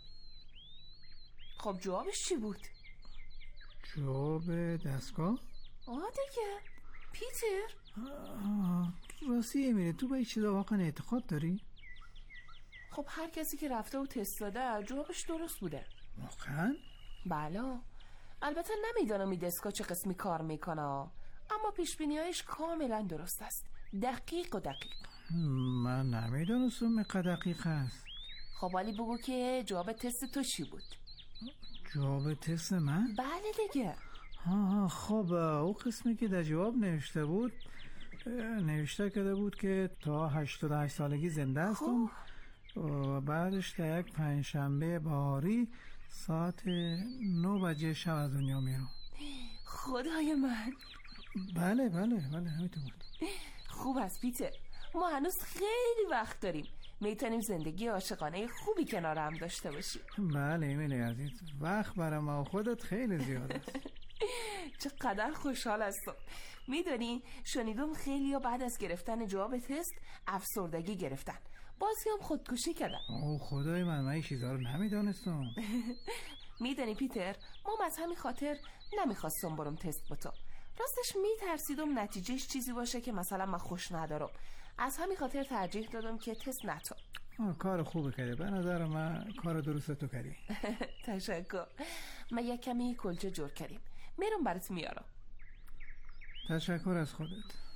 خب جوابش چی بود؟ جواب دستگاه؟ دیگه پیتر. راستی امیلی، تو به این چیزا واقعا اعتقاد داری؟ خب هر کسی که رفته و تست داده جوابش درست بوده. واقعا؟ بله. البته نمیدونم این دستگاه چه قسمی کار میکنه، اما پیشبینیایش کاملا درست است. دقیق. من نمیدونستم اینقدر دقیق است. خب ولی بگو که جواب تست تو چی بود؟ جواب تست من؟ بله دیگه. خب او قسمی که در جواب نوشته بود، نوشته کرده بود که تا 88 سالگی زنده هستم و بعدش در یک پنجشنبه بهاری ساعت 9 بجه شب از دنیا میرم. خدای من. بله همینطور بود. خوب است پیتر، ما هنوز خیلی وقت داریم، میتونیم زندگی عاشقانه خوبی کنار هم داشته باشیم. بله امیلی عزیز، وقت برای ما و خودت خیلی زیاد است. چقدر خوشحال هستم. میدونی شنیدم خیلی ها بعد از گرفتن جواب تست افسردگی گرفتن، بازی هم خودکشی کردن. خدای من این چیزا رو نمیدونستم. میدونی پیتر، ما از همین خاطر نمیخواستم برم تست با تو. راستش میترسیدم نتیجهش چیزی باشه که مثلا من خوش ندارم. از همین خاطر ترجیح دادم که تست نتو. کار خوبه کردی، به نظر من کار درست تو کردی. تشکر. من یک کمی کلچه جور کردیم، میرم برات میارم. تشکر از خودت.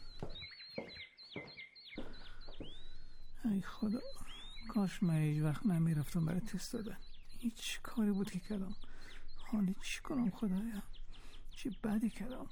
ای خدا، کاش من هیچ وقت نمیرفتم برای تست دادن. هیچ کاری بود که کردم، حالی چی کنم خدایا، چه بدی کردم.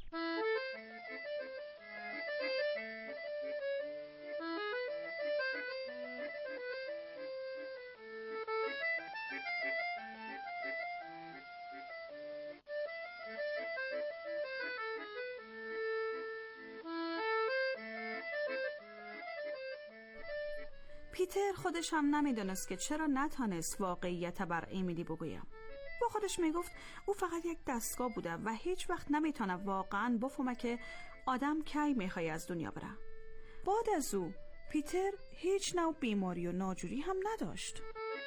پیتر خودش هم نمیدونست که چرا نتانست واقعیت بر امیلی بگویم. با خودش میگفت او فقط یک دستگاه بوده و هیچ وقت نمیتونه واقعا بفهمه که آدم کی میخوای از دنیا بره. بعد از او پیتر هیچ نوع بیماری و ناجوری هم نداشت.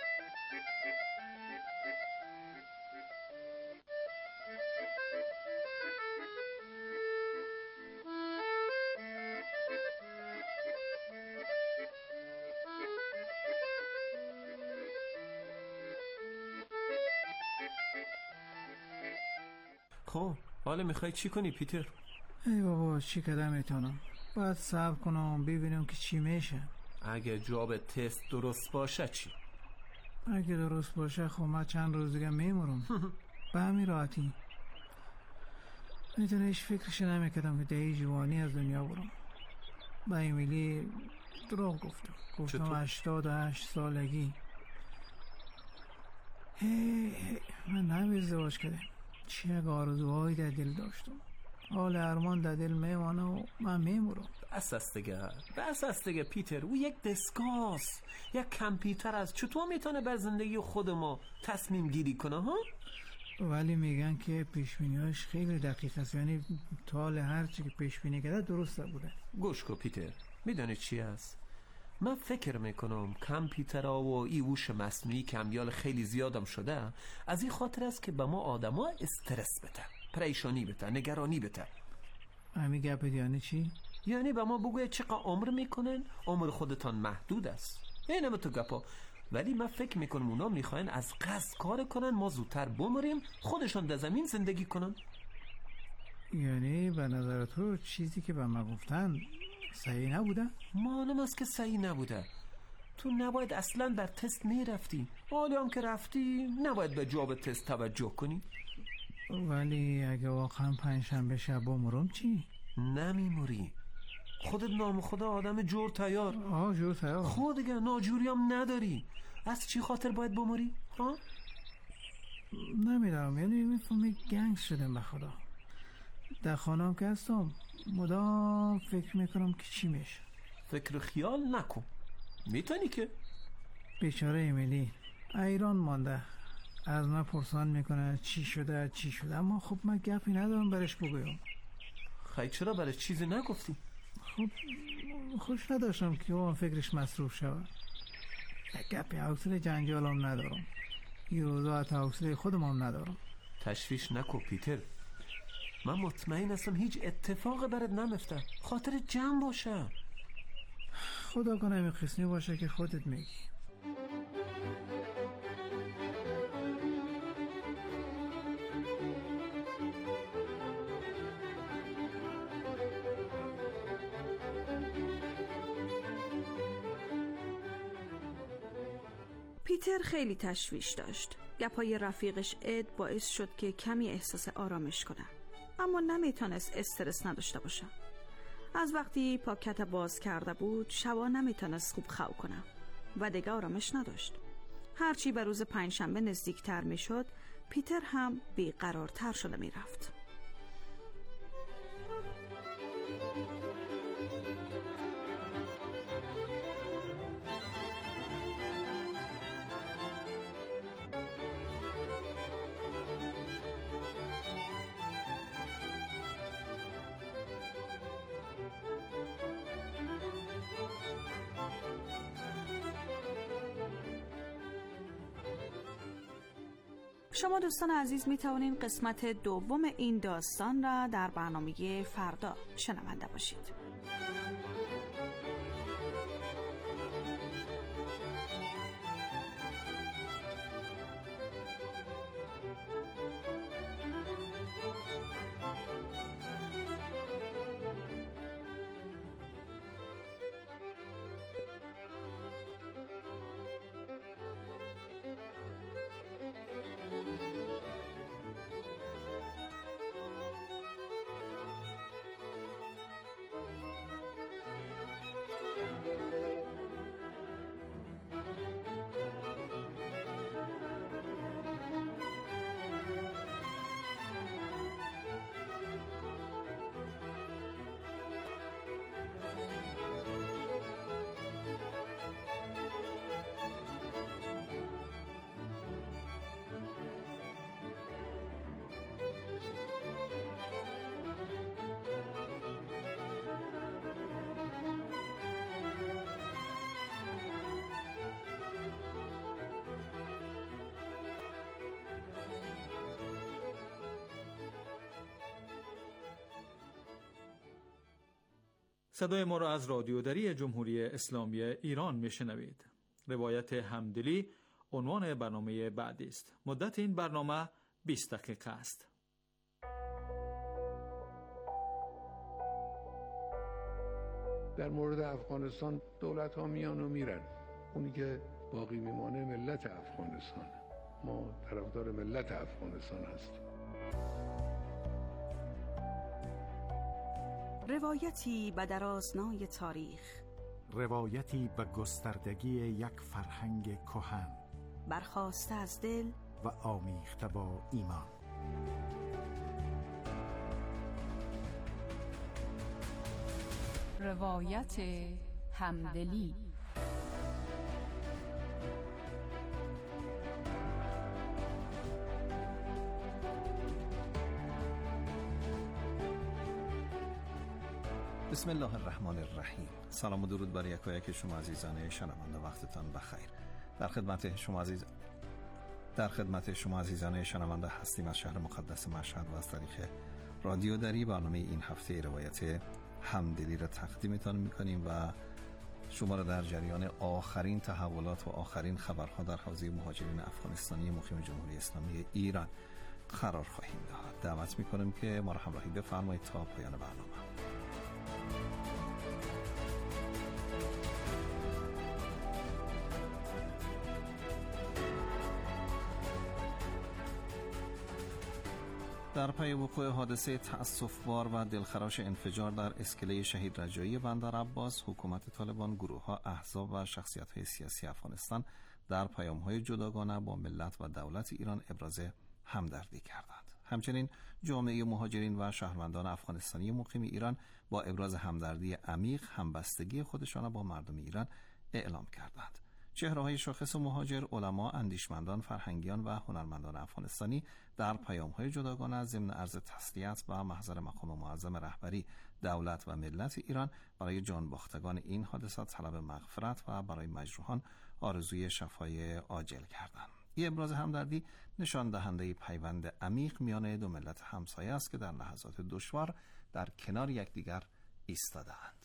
خب حالا میخوای چی کنی پیتر؟ ای بابا چی کدام میتونم، باید صبر کنم ببینم که چی میشه. اگه جواب تست درست باشه چی؟ اگه درست باشه خب من چند روز دیگه میمورم. به همین راحتی. میتونه هیچ فکرش نمیکردم که دهی جوانی از دنیا برم. با امیلی دروغ گفتم 88 سالگی. من نمی ازدواج کردم. چه یک آرزوهایی در دل داشتم، حال ارمان در دل میمانه و من میمورم. بس است دیگه پیتر، او یک دستگاه، یک کامپیوتر است، چطور میتونه بر زندگی خود ما تصمیم گیری کنه ها؟ ولی میگن که پیشبینیاش خیلی دقیق است، یعنی تا هر چی که پیشبینی کرده درست بوده. گوش کن پیتر، میدونی چی است؟ من فکر میکنم کامپیوترها و این هوش مصنوعی که امیال خیلی زیادم شده، از این خاطر است که به ما آدما استرس بده، پریشانی بده، نگرانی بده. همین گپ یعنی چی؟ یعنی به ما بگوید چقدر عمر میکنن، عمر خودتان محدود است. اینم تو گپا. ولی من فکر میکنم اونا میخواین از قصد کار کنن ما زودتر بمریم، خودشان در زمین زندگی کنن. یعنی به نظر تو چیزی که به من گفتن صحیح نبوده؟ معلوم است که صحیح نبوده. تو نباید اصلا بر تست میرفتی، حالا هم که رفتی نباید به جواب تست توجه کنی. ولی اگه واقعا پنجشنبه شب بمرم چی؟ نمیموری. خودت نام خدا آدم جور تیار. جور تیار. خود دیگه ناجوری هم نداری. از چی خاطر باید بموری؟ نمیدونم، یعنی میفهمی گنگ شدم به خدا. در خانم که هستم مدام فکر میکنم که چی میشه. فکر خیال نکن، میتونی که. بیچاره امیلی ایران مانده، از من پرسان میکنه چی شده، اما خب من گپی ندارم برش بگویم. خیلی چرا برای چیزی نگفتی؟ خب خوش نداشتم که اون فکرش مصروف شود. گپی حوصله جنجال هم ندارم، این روزا حتی حوصله خودم هم ندارم. تشویش نکن پیتر، من مطمئن هستم هیچ اتفاق برات نمیفته. خاطر جمع باشه. خدا کنه این قسمی باشه که خودت میگی. پیتر خیلی تشویش داشت. گپای رفیقش اد باعث شد که کمی احساس آرامش کنه، اما نمیتونست استرس نداشته باشه. از وقتی پاکت باز کرده بود شبا نمیتونست خوب خواب کنه و دیگه آرامش نداشت. هرچی به روز پنجشنبه نزدیکتر میشد پیتر هم بیقرارتر شده میرفت. شما دوستان عزیز می توانید قسمت دوم این داستان را در برنامه فردا شنونده باشید. صدای ما را از رادیو دری جمهوری اسلامی ایران میشنوید. روایت همدلی عنوان برنامه بعدی است. مدت این برنامه 20 دقیقه است. در مورد افغانستان دولت ها میان و میرن، اونی که باقی میمانه ملت افغانستان. ما طرفدار ملت افغانستان هستیم. روایتی به درازنای تاریخ، روایتی به گستردگی یک فرهنگ کهن، برخاسته از دل و آمیخته با ایمان. روایت همدلی. بسم الله الرحمن الرحیم. سلام و درود بر یکایک شما عزیزان شنونده، وقتتان بخیر. در خدمت شما عزیزان شنونده هستیم از شهر مقدس مشهد و از طریق رادیو دری. برنامه این هفته روایت همدلی را تقدیمتان میکنیم و شما را در جریان آخرین تحولات و آخرین خبرها در حوزه مهاجرین افغانستانی مقیم جمهوری اسلامی ایران قرار خواهیم داد. دعوت میکنیم که ما را همراهی بفرمایید تا پایان برنامه. در پی وقوع حادثه تأسف‌بار و دلخراش انفجار در اسکله شهید رجایی بندر عباس، حکومت طالبان، گروه‌ها، احزاب و شخصیت‌های سیاسی افغانستان در پیام‌های جداگانه با ملت و دولت ایران ابراز همدردی کردند. همچنین جامعه مهاجرین و شهروندان افغانستانی مقیم ایران با ابراز همدردی عمیق همبستگی خودشان با مردم ایران اعلام کردند. چهره‌های شاخص مهاجر، علما، اندیشمندان، فرهنگیان و هنرمندان افغانستانی در پیام‌های جداگانه ضمن عرض تسلیت و محضر مقام معظم رهبری دولت و ملت ایران برای جان باختگان این حادثات طلب مغفرت و برای مجروحان آرزوی شفای عاجل کردند. این ابراز همدردی نشان دهنده پیوند عمیق میان دو ملت همسایه است که در لحظات دشوار در کنار یکدیگر ایستاده‌اند.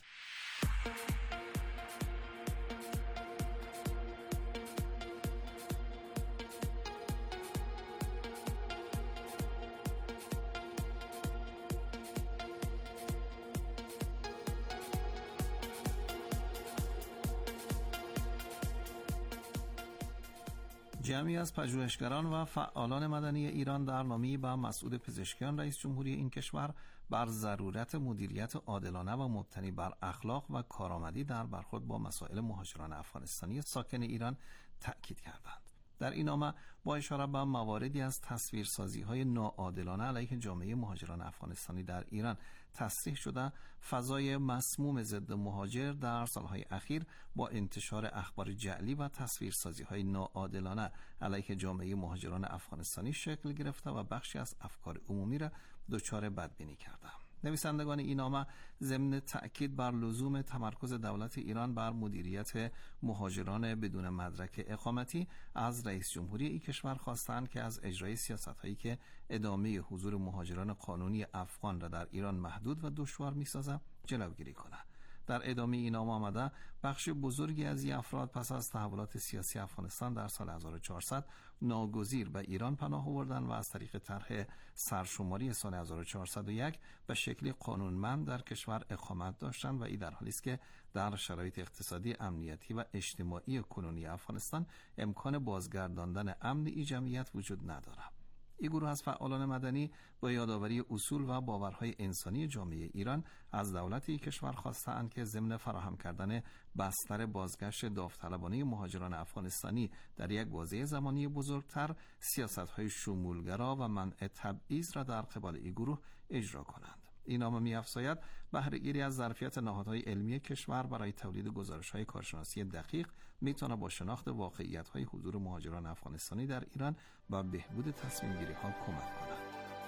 جمعی از پژوهشگران و فعالان مدنی ایران در نامه‌ای به مسعود پزشکیان رئیس جمهوری این کشور بر ضرورت مدیریت عادلانه و مبتنی بر اخلاق و کارآمدی در برخورد با مسائل مهاجران افغانستانی ساکن ایران تأکید کردند. در این نامه با اشاره به مواردی از تصویرسازی‌های ناعادلانه علیه جامعه مهاجران افغانستانی در ایران تصریح شده، فضای مسموم ضد مهاجر در سالهای اخیر با انتشار اخبار جعلی و تصویرسازی‌های ناعادلانه علیه جامعه مهاجران افغانستانی شکل گرفته و بخشی از افکار عمومی را دچار بدبینی کرده. نویسندگان این نامه ضمن تأکید بر لزوم تمرکز دولت ایران بر مدیریت مهاجران بدون مدرک اقامتی از رئیس جمهوری این کشور خواستند که از اجرای سیاست‌هایی که ادامه حضور مهاجران قانونی افغان را در ایران محدود و دشوار می‌سازد جلوگیری کند. در ادامه این نامه آمده بخش بزرگی از این افراد پس از تحولات سیاسی افغانستان در سال 1400 ناگزیر به ایران پناه آوردند و از طریق طرح سرشماری سال 1401 به شکلی قانونمند در کشور اقامت داشتند و این در حالی است که در شرایط اقتصادی، امنیتی و اجتماعی کنونی افغانستان امکان بازگرداندن امن این جمعیت وجود ندارد. این گروه از فعالان مدنی با یادآوری اصول و باورهای انسانی جامعه ایران از دولت این کشور خواستند که ضمن فراهم کردن بستر بازگشت داوطلبانه مهاجران افغانستانی در یک بازه زمانی بزرگتر، سیاست‌های شمولگرا و منع تبعیض را در قبال این گروه اجرا کنند. این نامه می‌افزاید بهره‌گیری از ظرفیت نهادهای علمی کشور برای تولید گزارش‌های کارشناسی دقیق می‌تواند با شناخت واقعیت‌های حضور مهاجران افغانستانی در ایران و بهبود تصمیم‌گیری‌ها کمک کند.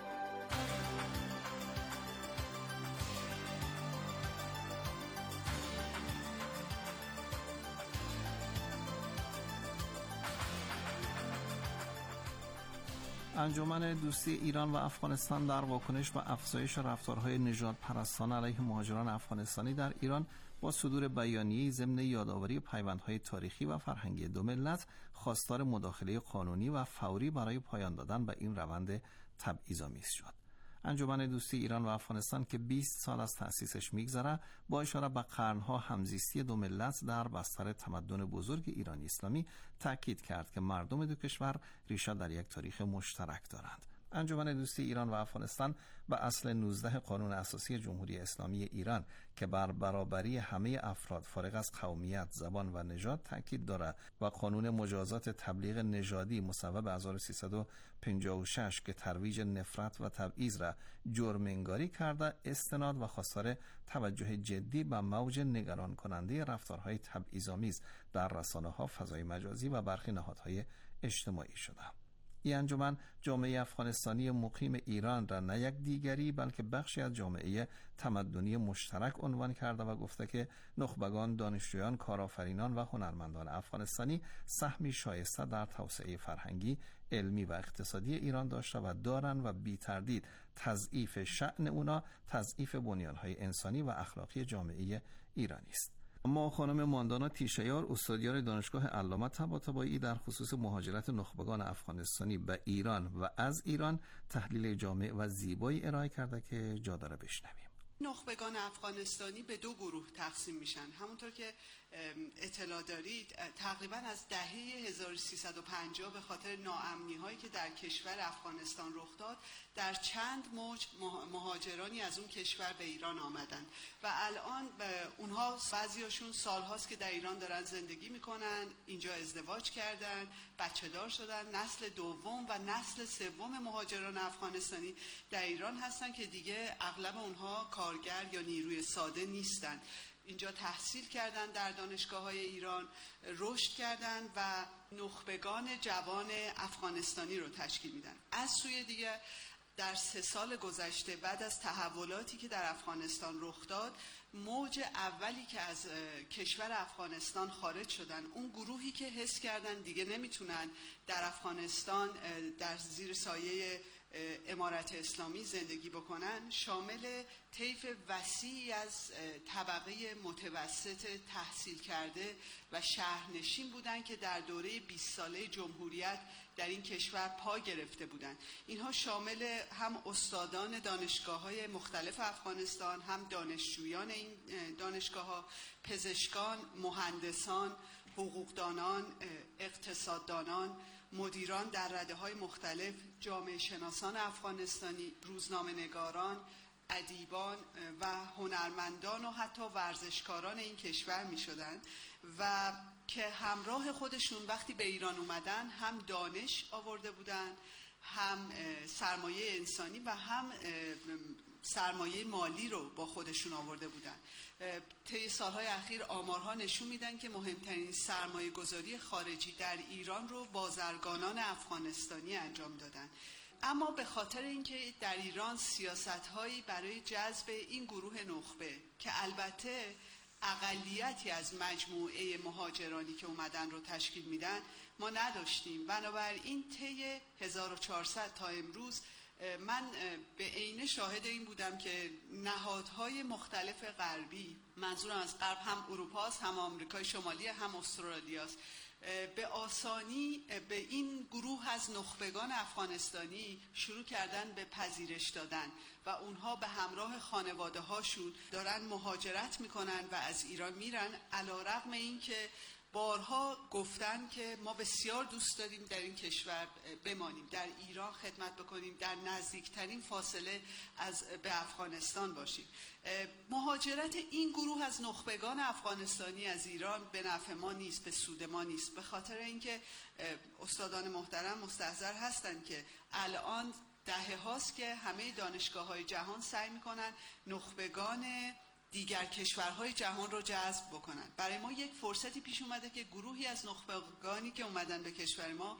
انجمن دوستی ایران و افغانستان در واکنش به افزایش رفتارهای نژاد پرستانه علیه مهاجران افغانستانی در ایران با صدور بیانیه‌ای ضمن یادآوری پیوندهای تاریخی و فرهنگی دو ملت خواستار مداخله قانونی و فوری برای پایان دادن به این روند تبعیض‌آمیز شد. انجمن دوستی ایران و افغانستان که 20 سال از تأسیسش میگذره با اشاره به قرنها همزیستی دو ملت در بستر تمدن بزرگ ایرانی اسلامی تأکید کرد که مردم دو کشور ریشه در یک تاریخ مشترک دارند. انجمن دوستی ایران و افغانستان به اصل 19 قانون اساسی جمهوری اسلامی ایران که بر برابری همه افراد فارغ از قومیت، زبان و نژاد تاکید دارد و قانون مجازات تبلیغ نژادی مصوب 1356 که ترویج نفرت و تبعیض را جرم انگاری کرده، استناد و خواستار توجه جدی به موج نگران کننده رفتارهای تبعیض‌آمیز در رسانه‌ها، فضای مجازی و برخی نهادهای اجتماعی شده. این انجمن جامعه افغانستانی مقیم ایران را نه یک دیگری بلکه بخشی از جامعه تمدنی مشترک عنوان کرده و گفته که نخبگان، دانشجویان، کارآفرینان و هنرمندان افغانستانی سهمی شایسته در توسعه فرهنگی، علمی و اقتصادی ایران داشته و دارند و بی تردید تضعیف شأن اونا تضعیف بنیانهای انسانی و اخلاقی جامعه ایرانی است. اما خانم ماندانا تیشیار، استادیار دانشگاه علامه طباطبایی در خصوص مهاجرت نخبگان افغانستانی به ایران و از ایران تحلیل جامع و زیبایی ارائه کرده که جا داره بشنویم. نخبگان افغانستانی به دو گروه تقسیم میشن. همونطور که اطلاع دارید تقریبا از دهه 1350 به خاطر ناامنی هایی که در کشور افغانستان رخ داد در چند موج مهاجرانی از اون کشور به ایران آمدن و الان اونها بعضیاشون سالهاست که در ایران دارن زندگی میکنن، اینجا ازدواج کردن، بچه دار شدن، نسل دوم و نسل سوم مهاجران افغانستانی در ایران هستن که دیگه اغلب اونها کارگر یا نیروی ساده نیستن اینجا تحصیل کردن در دانشگاه‌های ایران، رشد کردن و نخبگان جوان افغانستانی رو تشکیل میدن. از سوی دیگه در 3 سال گذشته بعد از تحولاتی که در افغانستان رخ داد، موج اولی که از کشور افغانستان خارج شدن، اون گروهی که حس کردن دیگه نمیتونن در افغانستان در زیر سایه امارت اسلامی زندگی بکنن، شامل طیف وسیعی از طبقه متوسط تحصیل کرده و شهرنشین بودن که در دوره 20 ساله جمهوریت در این کشور پا گرفته بودند. اینها شامل هم استادان دانشگاه‌های مختلف افغانستان، هم دانشجویان این دانشگاه‌ها، پزشکان، مهندسان، حقوقدانان، اقتصاددانان، مدیران در رده‌های مختلف، جامعه شناسان افغانستانی، روزنامه‌نگاران، ادیبان و هنرمندان و حتی ورزشکاران این کشور می‌شدند و که همراه خودشون وقتی به ایران اومدن هم دانش آورده بودن، هم سرمایه انسانی و هم سرمایه مالی رو با خودشون آورده بودن. طی سالهای اخیر آمارها نشون میدن که مهمترین سرمایه گذاری خارجی در ایران رو بازرگانان افغانستانی انجام دادن. اما به خاطر اینکه در ایران سیاست‌هایی برای جذب این گروه نخبه که البته اقلیتی از مجموعه مهاجرانی که اومدن رو تشکیل میدن ما نداشتیم، بنابراین طی 1400 تا امروز من به عینه شاهد این بودم که نهادهای مختلف غربی، منظورم از غرب هم اروپاست، هم آمریکای شمالی، هم استرالیاست، به آسانی به این گروه از نخبگان افغانستانی شروع کردن به پذیرش دادن و اونها به همراه خانواده هاشون دارن مهاجرت میکنن و از ایران میرن، علیرغم این که بارها گفتن که ما بسیار دوست داریم در این کشور بمانیم، در ایران خدمت بکنیم، در نزدیکترین فاصله به افغانستان باشیم. مهاجرت این گروه از نخبگان افغانستانی از ایران به نفع ما نیست، به سود ما نیست، به خاطر اینکه استادان محترم مستحضر هستند که الان دهه هاست که همه دانشگاه‌های جهان سعی می‌کنن نخبگان دیگر کشورهای جهان رو جذب بکنن. برای ما یک فرصتی پیش اومده که گروهی از نخبگانی که اومدن به کشور ما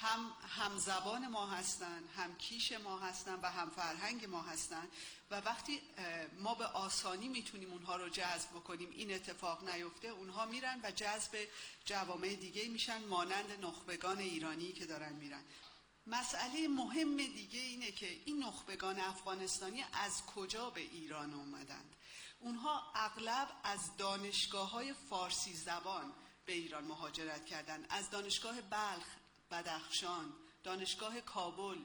هم زبان ما هستن، هم کیش ما هستن و هم فرهنگ ما هستن و وقتی ما به آسانی میتونیم اونها رو جذب بکنیم، این اتفاق نیفته، اونها میرن و جذب جوامع دیگه میشن مانند نخبگان ایرانی که دارن میرن. مسئله مهم دیگه اینه که این نخبگان افغانستانی از کجا به ایران اومدند. اونها اغلب از دانشگاه‌های فارسی زبان به ایران مهاجرت کردند، از دانشگاه بلخ، بدخشان، دانشگاه کابل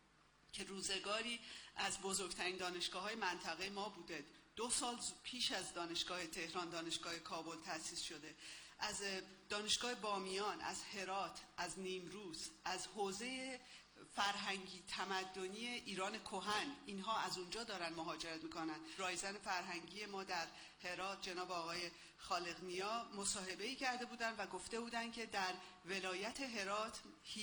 که روزگاری از بزرگترین دانشگاه‌های منطقه ما بوده، 2 سال پیش از دانشگاه تهران دانشگاه کابل تأسیس شده، از دانشگاه بامیان، از هرات، از نیمروز، از حوزه فرهنگی تمدنی ایران کهن، اینها از اونجا دارن مهاجرت میکنن. رایزن فرهنگی ما در هرات جناب آقای خالق‌نیا مصاحبه‌ای کرده بودن و گفته بودن که در ولایت هرات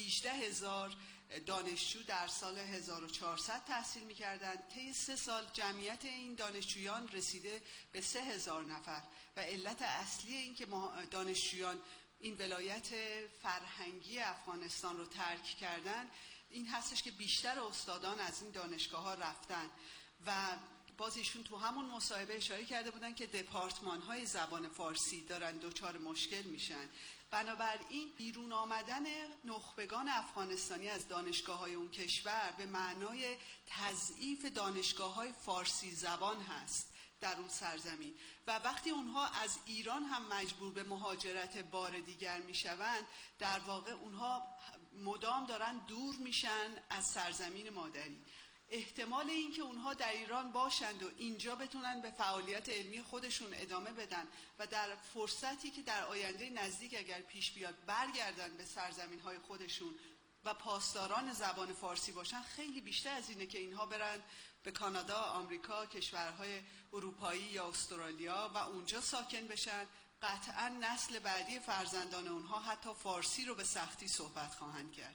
18,000 دانشجو در سال 1400 تحصیل میکردن. طی 3 سال جمعیت این دانشجویان رسیده به 3,000 نفر و علت اصلی این که دانشجویان این ولایت فرهنگی افغانستان رو ترک کردن این هستش که بیشتر استادان از این دانشگاه ها رفتن و باز ایشون تو همون مصاحبه اشاره کرده بودن که دپارتمان های زبان فارسی دارن دچار مشکل میشن. بنابراین بیرون آمدن نخبگان افغانستانی از دانشگاه های اون کشور به معنای تضعیف دانشگاه های فارسی زبان هست در اون سرزمین و وقتی اونها از ایران هم مجبور به مهاجرت بار دیگر میشوند، در واقع اونها مدام دارن دور میشن از سرزمین مادری. احتمال این که اونها در ایران باشند و اینجا بتونن به فعالیت علمی خودشون ادامه بدن و در فرصتی که در آینده نزدیک اگر پیش بیاد برگردن به سرزمین‌های خودشون و پاسداران زبان فارسی باشن، خیلی بیشتر از اینه که اینها برن به کانادا، آمریکا، کشورهای اروپایی یا استرالیا و اونجا ساکن بشن. قطعا نسل بعدی فرزندان اونها حتی فارسی رو به سختی صحبت خواهند کرد.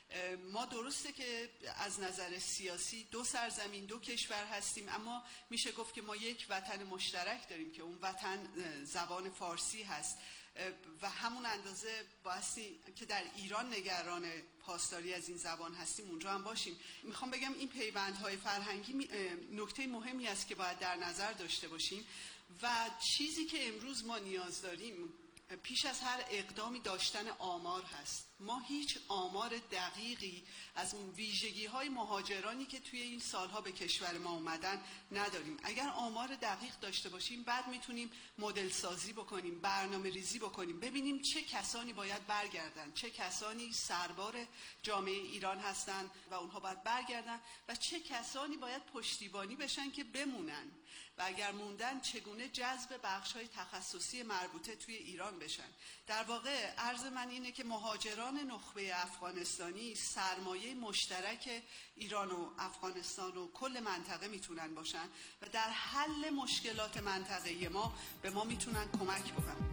ما درسته که از نظر سیاسی دو سرزمین دو کشور هستیم، اما میشه گفت که ما یک وطن مشترک داریم که اون وطن زبان فارسی هست و همون اندازه بایستی که در ایران نگران پاسداری از این زبان هستیم اونجا هم باشیم. میخوام بگم این پیوندهای فرهنگی نکته مهمی است که باید در نظر داشته باشیم و چیزی که امروز ما نیاز داریم پیش از هر اقدامی داشتن آمار هست. ما هیچ آمار دقیقی از اون ویژگی‌های مهاجرانی که توی این سالها به کشور ما اومدن نداریم. اگر آمار دقیق داشته باشیم بعد میتونیم مدل سازی بکنیم، برنامه ریزی بکنیم، ببینیم چه کسانی باید برگردن، چه کسانی سربار جامعه ایران هستن و اونها باید برگردن و چه کسانی باید پشتیبانی بشن که بمونن و اگر موندن چگونه جذب بخش‌های تخصصی مربوطه توی ایران بشن. در واقع عرض من اینه که مهاجران نخبه افغانستانی سرمایه مشترک ایران و افغانستان و کل منطقه میتونن باشن و در حل مشکلات منطقه ما به ما میتونن کمک بکنن.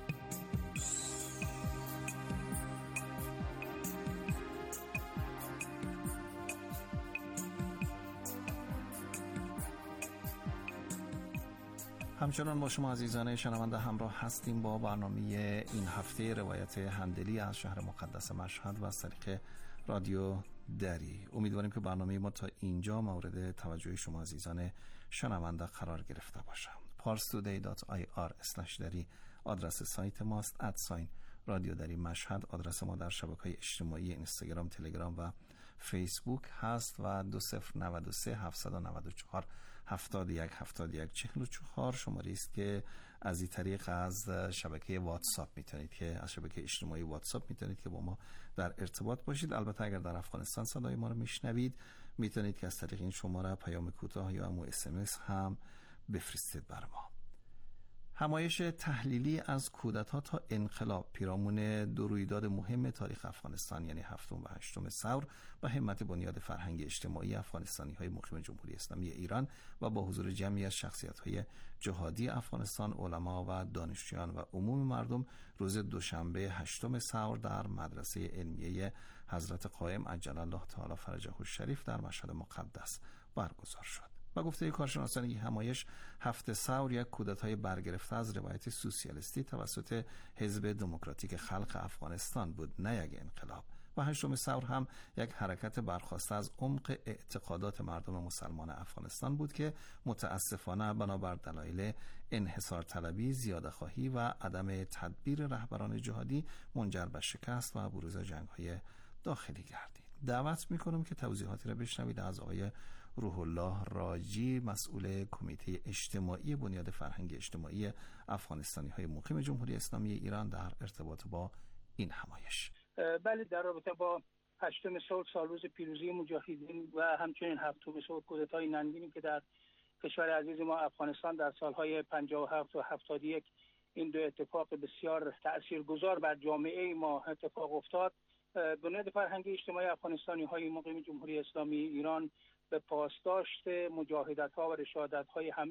همچنان با شما عزیزان شنونده همراه هستیم با برنامه این هفته روایت همدلی از شهر مقدس مشهد و از طریق رادیو دری. امیدواریم که برنامه ما تا اینجا مورد توجه شما عزیزان شنونده قرار گرفته باشه. parstoday.ir/dari آدرس سایت ماست. رادیو دری مشهد آدرس ما در شبکه‌های اجتماعی اینستاگرام، تلگرام و فیسبوک هست و 2093 794 71 44 شماره است که از این طریق از شبکه واتساپ میتونید که از شبکه اجتماعی واتساپ میتونید که با ما در ارتباط باشید. البته اگر در افغانستان صدای ما رو میشنوید میتونید که از طریق این شماره پیام کوتاه یا هم SMS هم بفرستید بر ما. همایش تحلیلی از کودتا تا انقلاب پیرامون دو رویداد مهم تاریخ افغانستان یعنی 7 و 8 ثور به همت بنیاد فرهنگ اجتماعی افغانستانی‌های مقیم جمهوری اسلامی ایران و با حضور جمعی از شخصیت‌های جهادی افغانستان، علما و دانشجویان و عموم مردم روز دوشنبه 8 ثور در مدرسه علمیه حضرت قائم عجل الله تعالی فرجه الشریف در مشهد مقدس برگزار شد. و گفته کارشناسان این همایش 7 ثور یک کودتای برگرفته از روایت سوسیالیستی توسط حزب دموکراتیک خلق افغانستان بود، نه یک انقلاب. و 8 ثور هم یک حرکت برخواسته از عمق اعتقادات مردم مسلمان افغانستان بود که متاسفانه بنابر دلایل انحصار طلبی، زیاده‌خواهی و عدم تدبیر رهبران جهادی منجر به شکست و بروز جنگ‌های داخلی گردید. دعوت می‌کنم که توضیحاتی را بشنوید از آقای روح الله راجی، مسئول کمیته اجتماعی بنیاد فرهنگ اجتماعی افغانستانی‌های مقیم جمهوری اسلامی ایران در ارتباط با این همایش. بله، در رابطه با 8 ثور سالروز پیروزی مجاهدین و همچنین 7 ثور کودتای ننگینی که در کشور عزیز ما افغانستان در سالهای 57 و 71 این دو اتفاق بسیار تاثیرگذار بر جامعه ما اتفاق افتاد، بنیاد فرهنگ اجتماعی افغانستانی‌های مقیم جمهوری اسلامی ایران به پاسداشت مجاهدت‌ها و رشادت‌های همه